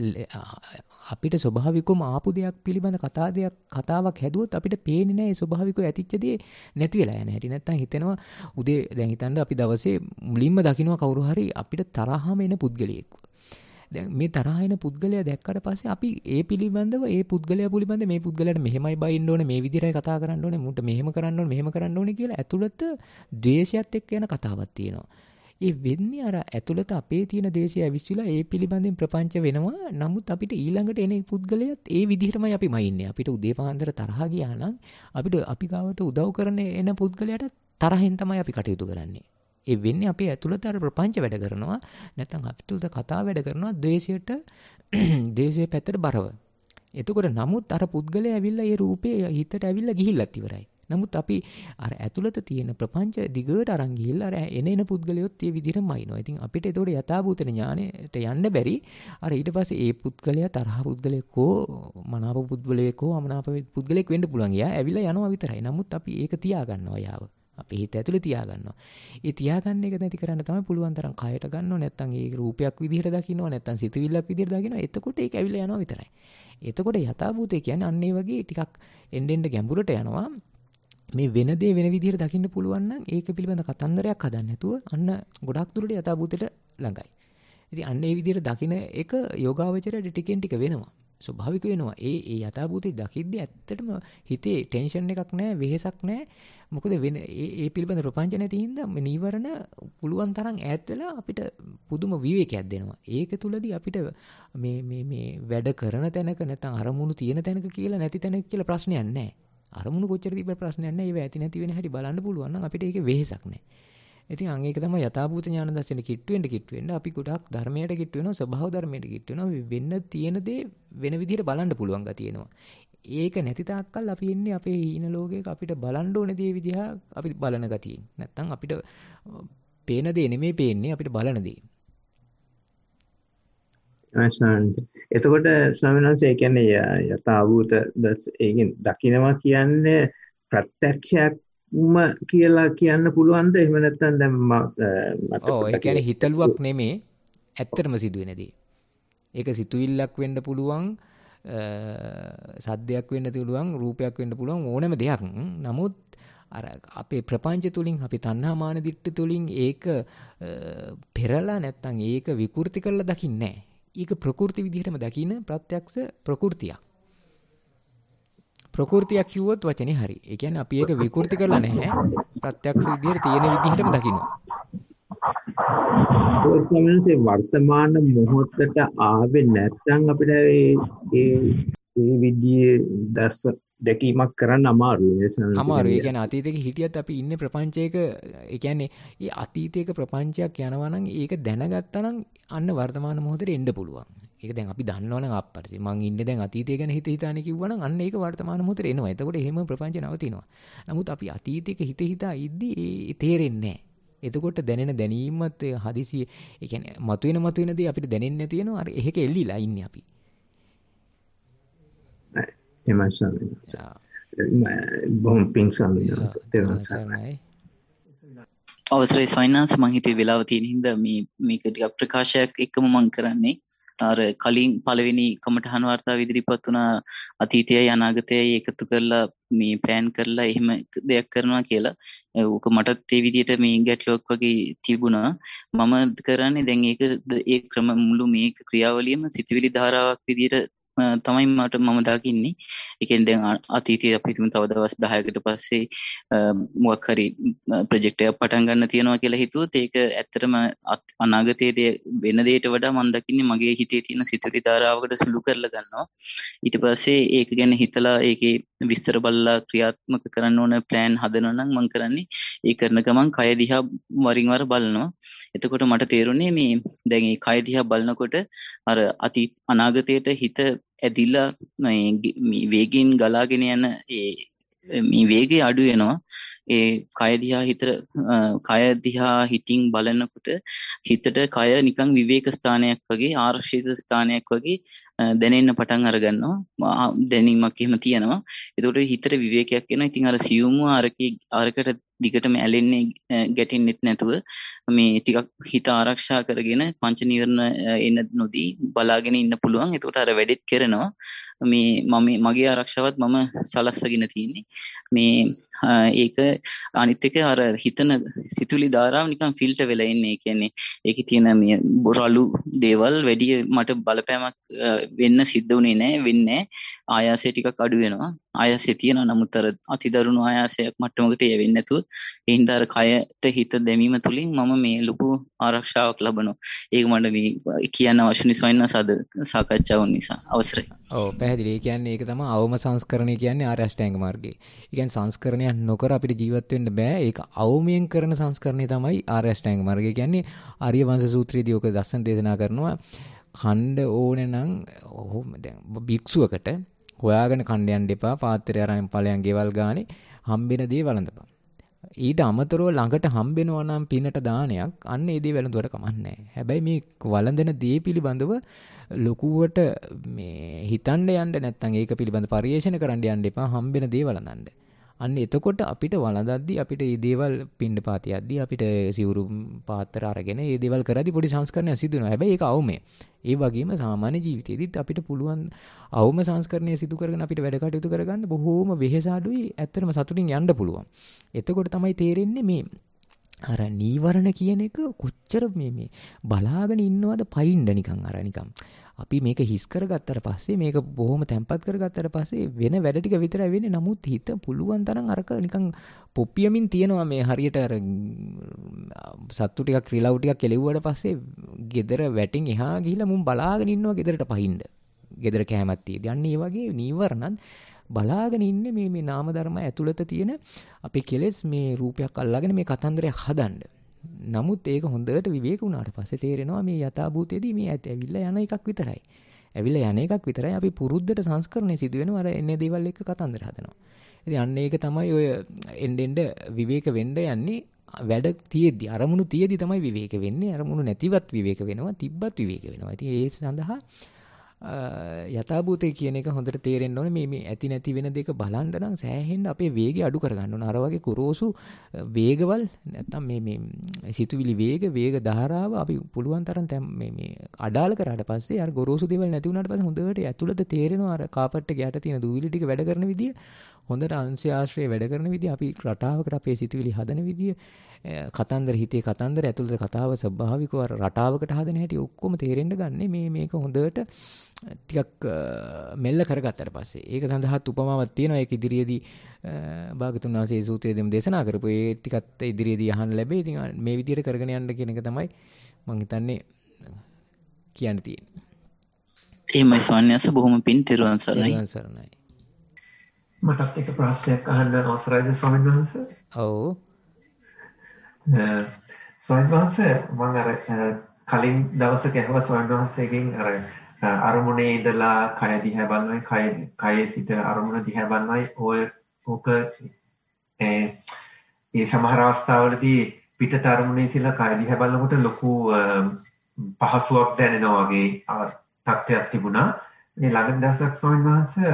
අපිට ස්වභාවිකවම ආපු දෙයක් පිළිබඳ කතාවක් හැදුවොත් අපිට පේන්නේ නැහැ ඒ ස්වභාවිකව ඇතිච්ච දේ නැති වෙලා යන හැටි. නැත්තම් හිතෙනවා උදේ දැන් හිතන්න අපි දවසේ මුලින්ම දකින්න කවුරු හරි අපිට තරහම එන පුද්ගලයෙක්. දැන් මේ තරහ එන පුද්ගලයා දැක්කට පස්සේ අපි ඒ පිළිබඳව ඒ පුද්ගලයා පිළිබඳ මේ පුද්ගලයාට මෙහෙමයි බයින්න ඕනේ, මේ විදිහටයි කතා කරන්න ඕනේ, මුන්ට මෙහෙම කරන්න ඕනේ, මෙහෙම කරන්න ඕනේ කියලා ඇතුළත ද්වේෂයත් එක්ක යන කතාවක් තියෙනවා. ඒ වෙන්නේ අර ඇතුළත අපේ තියෙන දේශය ඇවිස්සලා ඒ පිළිබඳින් ප්‍රපංච වෙනවා. නමුත් අපිට ඊළඟට එන පුද්ගලයාත් ඒ විදිහටමයි අපි මයින්නේ. අපිට උදේ පාන්දර තරහ ගියා නම් අපිට අපි ගාවට උදව් කරන එන පුද්ගලයාට තරහෙන් තමයි අපි කටයුතු කරන්නේ. ඒ වෙන්නේ අපේ ඇතුළත අර ප්‍රපංච වැඩ කරනවා. නැත්නම් අපිට කතා වැඩ කරනවා ද්වේෂයේ පැත්තට බරව. එතකොට නමුත් අර පුද්ගලයා ඇවිල්ලා ඒ රූපේ හිතට ඇවිල්ලා ගිහිල්ලත් ඉවරයි. නමුත් අපි අර ඇතුළත තියෙන ප්‍රපංච දිගට අරන් ගිහිල්ලා අර එන පුද්ගලයොත් ඒ විදිහටම අයින්නවා. ඉතින් අපිට ඒතකොට යථාභූත ඥානෙට යන්න බැරි. අර ඊට පස්සේ ඒ පුද්ගලයා තරහ පුද්ගලයෙක් හෝ මනාප පුද්ගලයෙක් හෝ අමනාප පුද්ගලයෙක් වෙන්න පුළුවන්. එයා ඇවිල්ලා යනවා විතරයි. නමුත් අපි ඒක තියාගන්නවා යාව. අපේ හිත ඇතුලේ තියාගන්නවා. ඒ තියාගන්න එක නැති කරන්න තමයි පුළුවන් තරම් කයට ගන්නව. නැත්තම් ඒ රූපයක් විදිහට දකින්නව. නැත්තම් සිතුවිල්ලක් විදිහට දකින්නව. එතකොට ඒක ඇවිල්ලා යනවා විතරයි. එතකොට යථාභූතය කියන්නේ අන්න ඒ වගේ ටිකක් එන්න ගැඹුරට යනවා. මේ වෙන දේ වෙන විදිහට දකින්න පුළුවන් නම් ඒක පිළිබඳ කතන්දරයක් හදන්න නැතුව අන්න ගොඩක් දුරට යථාභූතයට ළඟයි. ඉතින් අන්න ඒ විදිහට දකින්න එක යෝගාවචරයට ටිකෙන් ටික වෙනවා. ස්වභාවික වෙනවා. ඒ යථාභූතය දකිද්දී ඇත්තටම හිතේ ටෙන්ෂන් එකක් නැහැ, වෙහෙසක් නැහැ. මොකද වෙන ඒ පිළිබඳ ප්‍රපංච නැති හින්දා නීවරණ පුළුවන් තරම් ඈත් වෙලා අපිට පුදුම විවේකයක් දෙනවා. ඒක තුලදී අපිට මේ වැඩ කරන තැනක නැත්නම් අරමුණු තියෙන තැනක කියලා නැති තැනක කියලා ප්‍රශ්නයක් නැහැ. අරමුණු කොච්චර තිබ්බත් ප්‍රශ්නයක් නැහැ. ඒව ඇති නැති වෙන හැටි බලන්න පුළුවන් නම් අපිට ඒකේ වෙහෙසක් නැහැ. ඉතින් අන් ඒක තමයි යථාභූත ඥාන දර්ශන කිට්ටු වෙන්න අපි ගොඩක් ධර්මයට කිට්ටු වෙනවා, ස්වභාව ධර්මයට කිට්ටු වෙනවා. වෙන්න තියෙන දේ වෙන විදිහට බලන්න පුළුවන් ගතිය එනවා. ඒක නැති තාක්කල් අපි ඉන්නේ අපේ හීන ලෝකයක අපිට බලන්න ඕන දේ විදිහ අපි බලන ගතියෙන්. නැත්තම් අපිට පේන දේ නෙමෙයි පේන්නේ, අපිට බලන දේ. එතකොට ස්වාමීන් වහන්සේ කියන්නේ යථාභූත ඒකෙන් දකින්නවා කියන්නේ ප්‍රත්‍යක්ෂයක්ම කියලා කියන්න පුළුවන්ද? එහෙම නැත්නම් දැන් මට ඒ කියන්නේ හිතලුවක් නෙමේ ඇත්තටම සිදුවෙන දේ. ඒක සිතුවිල්ලක් වෙන්න පුළුවන්, සද්දයක් වෙන්න පුළුවන්, රූපයක් වෙන්න පුළුවන්, ඕනෑම දෙයක්. නමුත් අර අපේ ප්‍රපංච තුලින් අපි තණ්හා මාන දිට්ඨි තුලින් ඒක පෙරලා නැත්තම් ඒක විකෘති කරලා දකින්නේ නැහැ. ඒක ප්‍රകൃති විදිහටම දකින්න ප්‍රත්‍යක්ෂ ප්‍රകൃතියක්. ප්‍රകൃතියක් කිව්වොත් වචනේ හරි. ඒ කියන්නේ අපි ඒක විකෘති කරලා නැහැ. ප්‍රත්‍යක්ෂ විදිහට තියෙන විදිහටම දකිනවා. ඒ සමහරවිට වර්තමාන මොහොතට ආවේ නැත්නම් අපිට ඒ විදිහේ දැකීමක් කරන්න අමාරුයි. අමාරුයි. ඒ කියන්නේ අතීතයේ හිටියත් අපි ඉන්නේ ප්‍රපංචයක. ඒ කියන්නේ මේ අතීතයක ප්‍රපංචයක් යනවා නම් ඒක දැනගත්තා නම් අන්න වර්තමාන මොහොතේ එන්න පුළුවන්. ඒක දැන් අපි දන්නවනම් අප්පරිසි. මං ඉන්නේ දැන් අතීතය ගැන හිතානේ කිව්වනම් අන්න ඒක වර්තමාන මොහොතේ එනවා. එතකොට එහෙම ප්‍රපංච නවතිනවා. නමුත් අපි අතීතයක හිතා ඉද්දි ඒ තේරෙන්නේ නැහැ. එතකොට දැනෙන දැනීමත් හදිසිය ඒ කියන්නේ මතුවෙන දේ අපිට දැනෙන්නේ නැති වෙනවා. අර එහෙක එල්ලිලා ඉන්නේ අපි. අවසරයි ස්වාමීන් වහන්සේ, මම හිතුවේ වෙලාව තියෙන හින්දා මේක ටිකක් ප්‍රකාශයක් එක්කම මම කරන්නේ. අර කලින් පළවෙනි කමඨහන වර්තාව ඉදිරිපත් වුණ අතීතයයි අනාගතයයි එකතු කරලා මේ ප්ලෑන් කරලා එහෙම දෙයක් කරනවා කියලා. ඕක මටත් ඒ විදිහට මේ ගැටලුවක් වගේ තිබුණා. මම කරන්නේ දැන් ඒ ක්‍රම මුළු මේ ක්‍රියාවලියම සිතුවිලි ධාරාවක් විදිහට තමයි මම දකින්නේ. ඒ කියන්නේ දැන් අතීතයේ අපි හිතමු තව දවස් 10කට පස්සේ මොකක් හරි ප්‍රොජෙක්ට් එකක් පටන් ගන්න තියනවා කියලා හිතුවොත් ඒක ඇත්තටම අනාගතයේදී වෙන දෙයකට වඩා මම දකින්නේ මගේ හිතේ තියෙන සිතුවිලි ධාරාවකට සුළු කරලා ගන්නවා. ඊට පස්සේ ඒක ගැන හිතලා ඒකේ විස්තර බලලා ක්‍රියාත්මක කරන්න ඕන ප්ලෑන් හදනවා නම් මම කරන්නේ ඒ කරන ගමන් කය දිහා වරින් වර බලනවා. එතකොට මට තේරුනේ මේ දැන් මේ කය දිහා බලනකොට අර අනාගතයට හිත ඇදිලා මේ වේගයෙන් ගලාගෙන යන මේ වේගය අඩු වෙනවා. ඒ කය දිහා හිතින් බලනකොට හිතට කය නිකන් විවේක ස්ථානයක් වගේ ආරක්ෂිත ස්ථානයක් වගේ දැනෙන්න පටන් අර ගන්නවා. දැනීමක් එහෙම තියෙනවා. ඒකට හිතට විවේකයක් එනවා. ඉතින් අර සියුම්ව අරකට දිගටම ඇලෙන්නේ ගැටෙන්නෙත් නැතුව මේ ටිකක් හිත ආරක්ෂා කරගෙන පංච නීවරණ එන්න නොදී බලාගෙන ඉන්න පුළුවන්. ඒකට අර වැඩෙත් කරනවා. මේ මගේ ආරක්ෂාවත් මම සලස්සගෙන තියෙන්නේ. මේ ඒක අනිත් එක අර හිතන සිතුවිලි ධාරාව නිකන් ෆිල්ටර් වෙලා ඉන්නේ. ඒ කියන්නේ ඒකේ තියෙන මේ බොරළු දේවල් වැඩි මට බලපෑමක් වෙන්න සිද්ධ වුණේ නැහැ. වෙන්නේ ආයාසය ටිකක් අඩු වෙනවා. ආයාසය තියෙනවා. නමුත් අර අතිදරුණු ආයාසයක් මට්ටමකට වෙන්නේ නැතුව ඒ හින්දා අර කයට හිත දැමීම තුලින් මම මේ ලොකු ආරක්ෂාවක් ලබනවා. ඒක මට මේ කියන්න අවශ්‍ය නිසා සාද සාකච්ඡාව නිසා අවසරයි. ඔව් පැහැදිලි. ඒ කියන්නේ ඒක තමයි අවම සංස්කරණය කියන්නේ ආර්ය අෂ්ටාංග මාර්ගය. ඒ කියන්නේ සංස්කරණයක් නොකර අපිට ජීවත් වෙන්න බෑ. ඒක අවමයෙන් කරන සංස්කරණය තමයි ආර්ය අෂ්ටාංග මාර්ගය. කියන්නේ ආර්ය වංශ සූත්‍රයේදී ඔක දර්ශන දේශනා කරනවා. ඛණ්ඩ ඕනේ නම් දැන් භික්ෂුවකට හොයාගෙන ඛණ්ඩ යන්න එපා. පාත්‍රය අරන් ඵලයන් ගෙවල් ගානේ හම්බෙන දේ වළඳපන්. ඊට අමතරව ළඟට හම්බෙනවා නම් පිනට දානයක් අන්න ඒ දේ වැළඳුවට කමක් නැහැ. හැබැයි මේ වළඳන දේ පිළිබඳව ලොකුවට මේ හිතන්න යන්න නැත්නම් ඒක පිළිබඳ පරිශන කරන්න යන්න එපා. හම්බෙන දේ වළඳන්න. අන්න එතකොට අපිට වළඳද්දී අපිට මේ දේවල් පින්න පාතියද්දී අපිට සිවුරු පාත්‍ර අරගෙන මේ දේවල් කරද්දී පොඩි සංස්කරණයක් සිදු වෙනවා. හැබැයි ඒක අවමයි. ඒ වගේම සාමාන්‍ය ජීවිතේදීත් අපිට පුළුවන් අවම සංස්කරණය සිදු කරගෙන අපිට වැඩ කටයුතු කරගන්න බොහෝම වෙහෙස අඩුයි. ඇත්තටම සතුටින් යන්න පුළුවන්. එතකොට තමයි තේරෙන්නේ මේ අර නීවරණ කියන එක කොච්චර මේ බලාගෙන ඉන්නවද පයින්ද නිකන් අර නිකන් අපි මේක හිස් කරගත්තට පස්සේ මේක බොහොම තැම්පත් කරගත්තට පස්සේ වෙන වැඩ ටික විතරයි වෙන්නේ. නමුත් හිත පුළුවන් තරම් අරක නිකන් පොප්පියමින් තියනවා. මේ හරියට අර සත්තු ටිකක් රිලව් ටිකක් කෙලෙව්වට පස්සේ ගෙදර වැටින් එහා ගිහිල්ලා මුන් බලාගෙන ඉන්නවා ගෙදරට පහින්ද. ගෙදර කැමැත් තියෙදි. අන්න ඒ වගේ නීවරණත් බලාගෙන ඉන්නේ මේ නාම ධර්ම ඇතුළත තියෙන අපේ කෙලෙස් මේ රූපයක් අල්ලාගෙන මේ කතන්දරයක් හදන්න. නමුත් ඒක හොඳට විවේක වුණාට පස්සේ තේරෙනවා මේ යථාභූතයේදී මේ ඇවිල්ලා යන එකක් විතරයි. ඇවිල්ලා යන එකක් විතරයි. අපි පුරුද්දට සංස්කරණය සිදු වෙනවා. අර එන්නේ දේවල් එක්ක කතන්දර හදනවා. ඉතින් අන්න ඒක තමයි ඔය එන්න විවේක වෙන්න යන්නේ. වැඩ තියෙද්දි අරමුණු තියෙද්දි තමයි විවේක වෙන්නේ. අරමුණු නැතිවත් විවේක වෙනවා. තිබ්බත් විවේක වෙනවා. ඉතින් ඒ සඳහා යථාභූතය කියන එක හොඳට තේරෙන්න ඕනේ. මේ ඇති නැති වෙන දෙක බලන්න නම් සෑහෙන්න අපේ වේගය අඩු කරගන්න ඕන. අර වගේ කුරෝසු වේගවල් නැත්තම් මේ සිතුවිලි වේග ධාරාව අපි පුළුවන් තරම් මේ අඩාල කරාට පස්සේ අර ගොරෝසු දේවල් නැති වුණාට පස්සේ හොඳට ඇතුළත තේරෙනවා අර කාපට් එක යට තියෙන දූවිලි ටික වැඩ කරන විදිය හොඳට අංශය ආශ්‍රය වැඩ කරන විදිය, අපි රටාවකට අපේ සිතුවිලි හදන විදිය, කතන්දර හිතේ කතන්දර ඇතුළත කතාව ස්වභාවිකව රටාවකට හදන හැටි ඔක්කොම තේරෙන්න ගන්නේ මේක හොඳට ටිකක් මෙල්ල කරගත්තට පස්සේ. ඒක සඳහාත් උපමාවක් තියෙනවා. ඒක ඉදිරියේදී භාගතුන් වහන්සේ සූත්‍රයේදීම දේශනා කරපු ඒ ටිකත් ඉදිරියේදී අහන්න ලැබේ. ඉතින් මේ විදියට කරගෙන යන්න කියන එක තමයි මම හිතන්නේ කියන්න තියෙන්නේ. එහෙමයි ස්වාමීන් වහන්සේ, බොහොම පිං. තෙරුවන් සරණයි. තෙරුවන් සරණයි. මටත් එක ප්‍රශ්නයක් අහන්න අවසරයිද ස්වාමීන් වහන්සේ? ඔව්. ස්වාමීන් වහන්සේ මම අර කලින් දවසක ඇහුවා ස්වාමීන් වහන්සේගෙන් අර අරමුණේ ඉඳලා කය දිහා බලනයි, කයේ සිට අරමුණ දිහා බලනයි ඕක ඒ සමහර අවස්ථාවලදී පිටත අරමුණේ ඉඳලා කය දිහා බලනකොට ලොකු පහසුවක් දැනෙනවා වගේ තත්ත්වයක් තිබුණා. මේ ළඟ දවසක් ස්වාමීන් වහන්සේ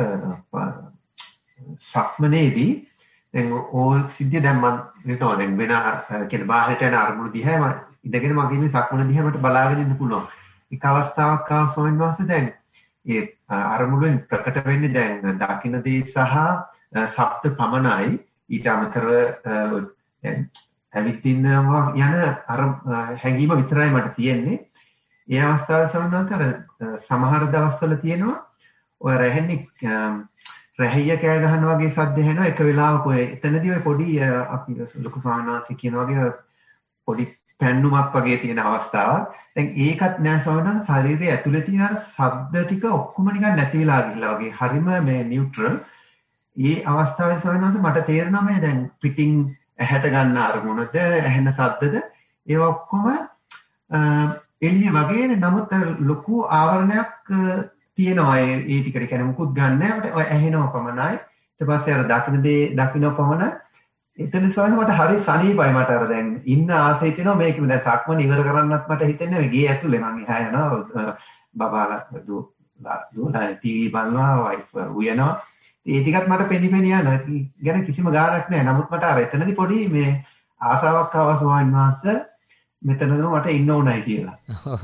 සක්මනේදී දැන් ඕල් සිද්ධිය දැන් මම හිතනවා දැන් වෙන කියන බාහිරට යන අරමුණු දිහා ඉඳගෙන මගේ මේ සක්මන දිහා මට බලාගෙන ඉන්න පුළුවන්. එක අවස්ථාවක් ආව ස්වාමීන් වහන්සේ දැන් ඒ අරමුණෙන් ප්‍රකට වෙන්නේ දැන් දකින්න දේ සහ ශබ්ද පමණයි. ඊට අමතරව දැන් ඇවිත්ිනවා යන අර හැඟීම විතරයි මට තියෙන්නේ. ඒ අවස්ථාවේ ස්වාමීන් වහන්සේ සමහර දවස්වල තියෙනවා ඔය රැහිය කෑ ගහන වගේ සද්ද එනවා එක වෙලාවක. ඔය එතනදී ඔය පොඩි අපි ලොකු ස්වාමීන් වහන්සේ කියන වගේ පොඩි පැන්නුමක් වගේ තියෙන අවස්ථාවක්. දැන් ඒකත් නෑ ස්වාමීන් වහන්සේ, ශරීරයේ ඇතුලේ තියෙන ශබ්ද ටික ඔක්කොම නිකන් නැති වෙලා ගිහිල්ලා වගේ. හරිම මේ නියුට්‍රල්. ඒ අවස්ථාවේ ස්වාමීන් වහන්සේ මට තේරෙනවා මේ දැන් පිටින් ඇහැට ගන්න අරමුණද ඇහෙන ශබ්දද ඒවා ඔක්කොම එළිය වගේ. නමුත් ලොකු ආවරණයක් තියෙනවා ඒ ටිකට. කියන්නේ මුකුත් ගන්න නැහැ. ඔය ඇහෙනව පමණයි. ඊට පස්සේ අර දකින්න පමණ. එතන ස්වාමීන් මට හරි සනීපයි. මට අර දැන් ඉන්න ආසයි තියෙනවා මේකෙම. දැන් සක්මන ඉවර කරන්නත් මට හිතෙන්නේ මේ ගේ ඇතුලේ මං එහා යනවා. බබාලා දුවලා ටීවී බලනවා, වයිෆ් උයනවා. ඒ ටිකත් මට පෙනි යනවා. ගැන කිසිම ගාණක් නැහැ. නමුත් මට අර එතනදී පොඩි මේ ආසාවක් ආවා ස්වාමීන් වහන්සේ මෙතනදම මට ඉන්න ඕනයි කියලා.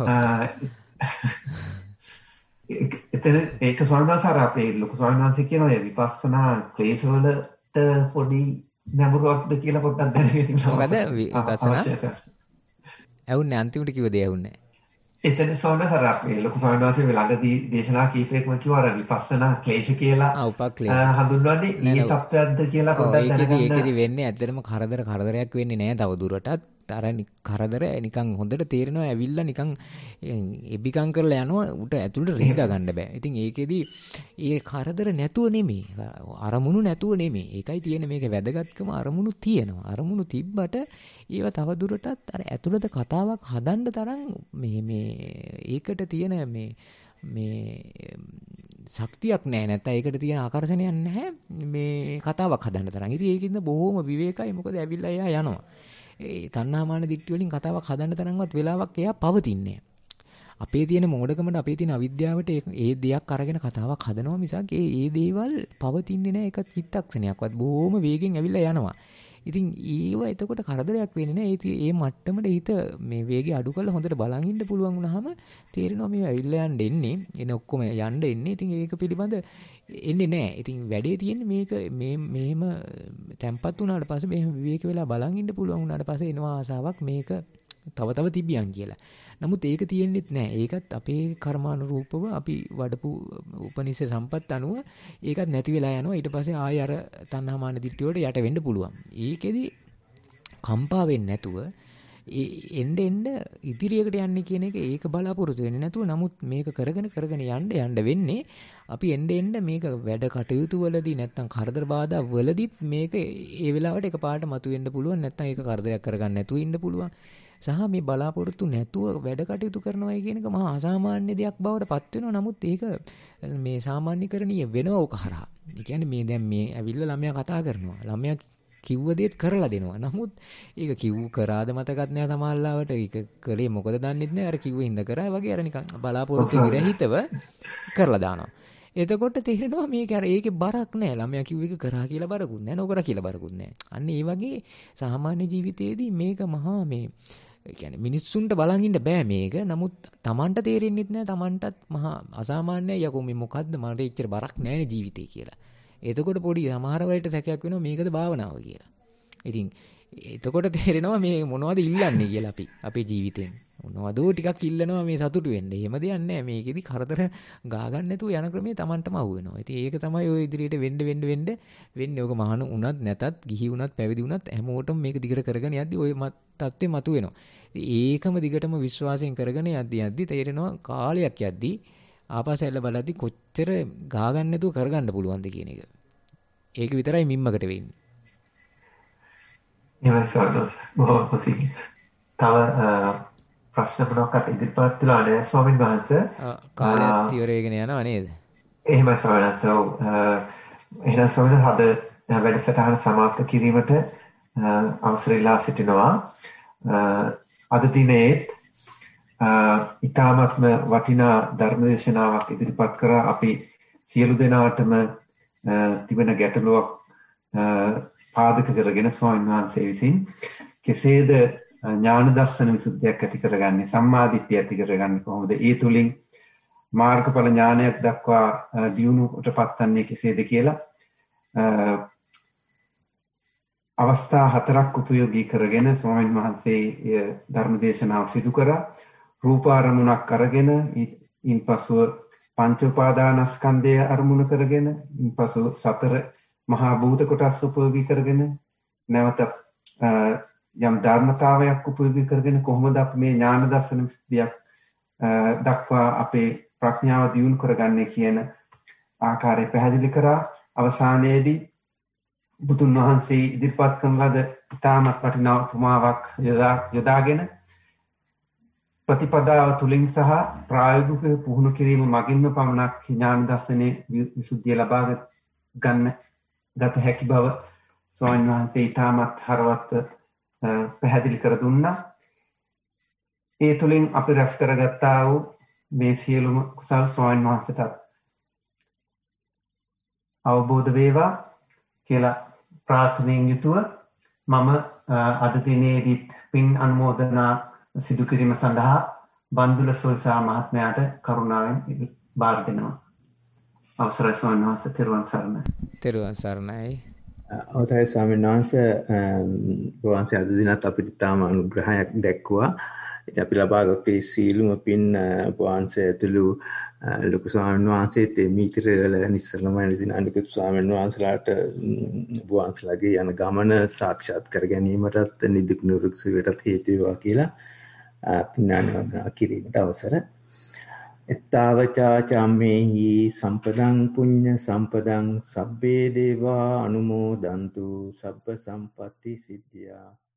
එතන ඒක ස්වාමීන් වහන්සේ අර අපේ ලොකු ස්වාමීන් වහන්සේ කියන ඔය විපස්සනා ක්ලේශවලට පොඩි නැඹුරුවක්ද කියලා පොඩ්ඩක් දැනගන්න. මොකද විපස්සනා ඇහුන්නේ අන්තිමට කිව්ව දේ ඇහුන්නේ. එතන ස්වාමීන් වහන්සේ අපේ ලොකු ස්වාමීන් වහන්සේ ළඟදී දේශනා කීපයක්ම කිව්වා අර විපස්සනා ක්ලේශ කියලා. හඳුන්වන්නේ මේ තත්ත්වයක්ද කියලා පොඩ්ඩක් දැනගන්න. ඒකෙදි වෙන්නේ ඇත්තටම කරදරයක් වෙන්නේ නැහැ තව දුරටත්. අර කරදර නිකන් හොඳට තේරෙනවා. ඇවිල්ලා නිකන් එබිකම් කරලා යනවා. උට ඇතුළට රිංගා ගන්න බෑ. ඉතින් ඒකෙදි ඒ කරදර නැතුව නෙමෙයි, අරමුණු නැතුව නෙමෙයි. ඒකයි තියෙන්නේ මේක වැදගත්කම. අරමුණු තියෙනවා. අරමුණු තිබ්බට ඒවා තව දුරටත් අර ඇතුළත කතාවක් හදන්න තරම් මේ ඒකට තියෙන මේ ශක්තියක් නැහැ. නැත්නම් ඒකට තියෙන ආකර්ෂණයක් නැහැ මේ කතාවක් හදන්න තරම්. ඉතින් ඒකින්ද බොහොම විවේකයි. මොකද ඇවිල්ලා එයා යනවා. ඒ තණ්හාමාන දිට්ඨිය වලින් කතාවක් හදන්න තරම්වත් වෙලාවක් එයා පවතින්නේ නැහැ. අපේ තියෙන මෝඩකමට, අපේ තියෙන අවිද්‍යාවට ඒ දෙයක් අරගෙන කතාවක් හදනවා මිසක් ඒ දේවල් පවතින්නේ නැහැ. ඒක චිත්තක්ෂණයක්වත් බොහොම වේගෙන් ඇවිල්ලා යනවා. ඉතින් ඒව එතකොට කරදරයක් වෙන්නේ නැහැ. ඒ මට්ටමට හිත මේ වේගය අඩු කරලා හොඳට බලන් ඉන්න පුළුවන් වුණාම තේරෙනවා මේ ඇවිල්ලා යන්න එන්නේ. එන ඔක්කොම යන්න එන්නේ. ඉතින් ඒක පිළිබඳ එන්නේ නැහැ. ඉතින් වැඩේ තියෙන්නේ මේක මෙහෙම තැම්පත් වුණාට පස්සේ මෙහෙම විවේක වෙලා බලන් ඉන්න පුළුවන් වුණාට පස්සේ එනවා ආසාවක් මේක තව තිබියන් කියලා. නමුත් ඒක තියෙන්නෙත් නැහැ. ඒකත් අපේ කර්මානුරූපව අපි වඩපු උපනිෂ සම්පත් අනුව ඒකත් නැති වෙලා යනවා. ඊට පස්සේ ආයෙ අර තණ්හාමාන දිට්ඨිය වලට යට වෙන්න පුළුවන්. ඒකෙදි කම්පා වෙන්නේ නැතුව එන්න ඉදිරියකට යන්නේ කියන එක ඒක බලාපොරොත්තු වෙන්නේ නැතුව. නමුත් මේක කරගෙන යන්න වෙන්නේ අපි එන්න මේක වැඩ කටයුතු වලදී නැත්තම් කරදර බාධා වලදීත් මේක ඒ වෙලාවට එකපාරට මතුවෙන්න පුළුවන්. නැත්තම් ඒක කරදරයක් කරගන්න නැතුව ඉන්න පුළුවන්. සහ මේ බලාපොරොත්තු නැතුව වැඩ කටයුතු කරනවා කියන එක මහා අසාමාන්‍ය දෙයක් බවට පත් වෙනවා. නමුත් ඒක මේ සාමාන්‍යකරණීය වෙනවා ඕක හරහා. ඒ කියන්නේ මේ දැන් මේ ඇවිල්ලා ළමයා කතා කරනවා. ළමයා කිව්ව දේත් කරලා දෙනවා. නමුත් ඒක කරාද මතකත් නෑ සමහරවිට. ඒක කළේ මොකද දන්නෙත් නෑ. අර කිව්ව හින්දා කරා වගේ අර නිකන් බලාපොරොත්තු විරහිතව කරලා දානවා. එතකොට තේරෙනවා මේක අර ඒකේ බරක් නෑ. ළමයා කිව්ව එක කරා කියලා බරකුත් නෑ, නොකරා කියලා බරකුත් නෑ. අන්න ඒ වගේ සාමාන්‍ය ජීවිතයේදී මේක මහා මේ කියන්නේ මිනිස්සුන්ට බලන් ඉන්න බෑ මේක. නමුත් Tamanට තේරෙන්නෙත් නෑ. Tamanටත් මහා අසාමාන්‍යයි. යකෝ මේ මොකද්ද මට එච්චර බරක් නෑනේ ජීවිතේ කියලා. එතකොට පොඩි සමහර වෙලට සැකයක් වෙනවා මේකද භාවනාව කියලා. ඉතින් එතකොට තේරෙනවා මේ මොනවද ඉල්ලන්නේ කියලා අපේ ජීවිතෙන්. මොනවද ටිකක් ඉල්ලනවා මේ සතුටු වෙන්න. එහෙම දෙයක් නැහැ. මේකෙදි කරදර ගා ගන්න නැතුව යන ක්‍රමේ Tamanටම අහු වෙනවා. ඉතින් ඒක තමයි ඔය ඉදිරියට වෙන්නේ. ඔක මහාන උනත් නැතත්, ගිහි උනත්, පැවිදි උනත් හැමෝටම මේක දිගට කරගෙන යද්දි ඔය තත්ත්වෙ මතුවෙනවා. ඒකම දිගටම විශ්වාසයෙන් කරගෙන යද්දි තේරෙනවා කාලයක් යද්දි ආපස්සෙල්ල බලද්දි කොච්චර ගා ගන්න නැතුව කරගන්න පුළුවන්ද කියන එක. ඒක විතරයි මිම්මකට වෙන්නේ. එහෙමයි සර්දස්. බොහොම හොඳයි. තව ප්‍රශ්න මොනවාක්ද ඉදිරිපත් වෙලා නැහැ ස්වාමීන් වහන්සේ. කාලයත් ඉවර වෙගෙන යනවා නේද? එහෙමයි ස්වාමීන් වහන්සේ. එහෙනම් ස්වාමීන් වහන්සේ වැඩසටහන සමාප්ත කිරීමට අවසර ඉල්ලා සිටිනවා. අද දිනේ ඊ타මත්ම වටිනා ධර්මදේශනාවක් ඉදිරිපත් කරා අපි සියලු දෙනාටම තිබෙන ගැටලුවක් පාදක කරගෙන ස්වාමීන් වහන්සේ විසින් කෙසේද ඥාන දර්ශන විසුද්ධියක් ඇති කරගන්නේ සම්මාදිට්ඨිය ඇති කරගන්නේ කොහොමද ඒ තුලින් මාර්ගඵල ඥානයක් දක්වා දියුණුවට පත්වන්නේ කෙසේද කියලා අවස්ථා 4ක් උපයෝගී කරගෙන ස්වාමීන් වහන්සේ ධර්ම දේශනාව සිදු කරා රූපාරමුණක් අරගෙන ඉන්පසුව පංච උපාදානස්කන්ධය අරමුණු කරගෙන ඉන්පසුව සතර මහා භූත කොටස් උපයෝගී කරගෙන නැවත යම් ධර්මතාවයක් උපයෝගී කරගෙන කොහොමද අපි මේ ඥාන දර්ශන විසුද්ධියක් දක්වා අපේ ප්‍රඥාව දියුණු කරගන්නේ කියන ආකාරය පැහැදිලි කරා අවසානයේදී බුදුන් වහන්සේ ඉදිරිපත් කරන ලද ඉතාමත් වටිනා උපමාවක් යොදාගෙන ප්‍රතිපදාව තුලින් සහ ප්‍රායෝගික පුහුණු කිරීම මගින්ම පමණක් ඥාන දර්ශනයේ විසුද්ධිය ලබා ගන්න ගත හැකි බව ස්වාමීන් වහන්සේ ඉතාමත් හරවත් පැහැදිලි කර දුන්නා. ඒ තුලින් අපි රැස් කරගත්තා වූ මේ සියලුම කුසල් ස්වාමීන් වහන්සේට අවබෝධ වේවා කියලා ප්‍රාර්ථනාවෙන් යුතුව මම අද දිනේදීත් පින් අනුමෝදනා සිදු කිරීම සඳහා බන්දුල සොයිසා මහත්මයාට කරුණාවෙන් බාර දෙනවා. අවසරයි ස්වාමීන් වහන්සේ. තෙරුවන් සරණයි. තෙරුවන් සරණයි. අවසරයි ස්වාමීන් වහන්සේ අද දිනත් අපිට තාම අනුග්‍රහයක් දැක්වුවා. ඉතින් අපි ලබාගත්තේ සීලුම පින් වහන්සේ ඇතුළු ලොකු ස්වාමීන් වහන්සේත් මීතරවල නිස්සරණම ඉඳින අනිකුත් ස්වාමීන් වහන්සේලාට වහන්සේලාගේ යන ගමන සාක්ෂාත් කර ගැනීමටත් නිදුක් නිරෝගී සුවයටත් හේතු වේවා කියලා පින්නානුමෝදනා කිරීමට අවසර. එත්තාවචා චම්මේහි සම්පදං පුඤ්ඤ සම්පදං සබ්බේ දේවා අනුමෝදන්තු සබ්බ සම්පatti සිද්ධියා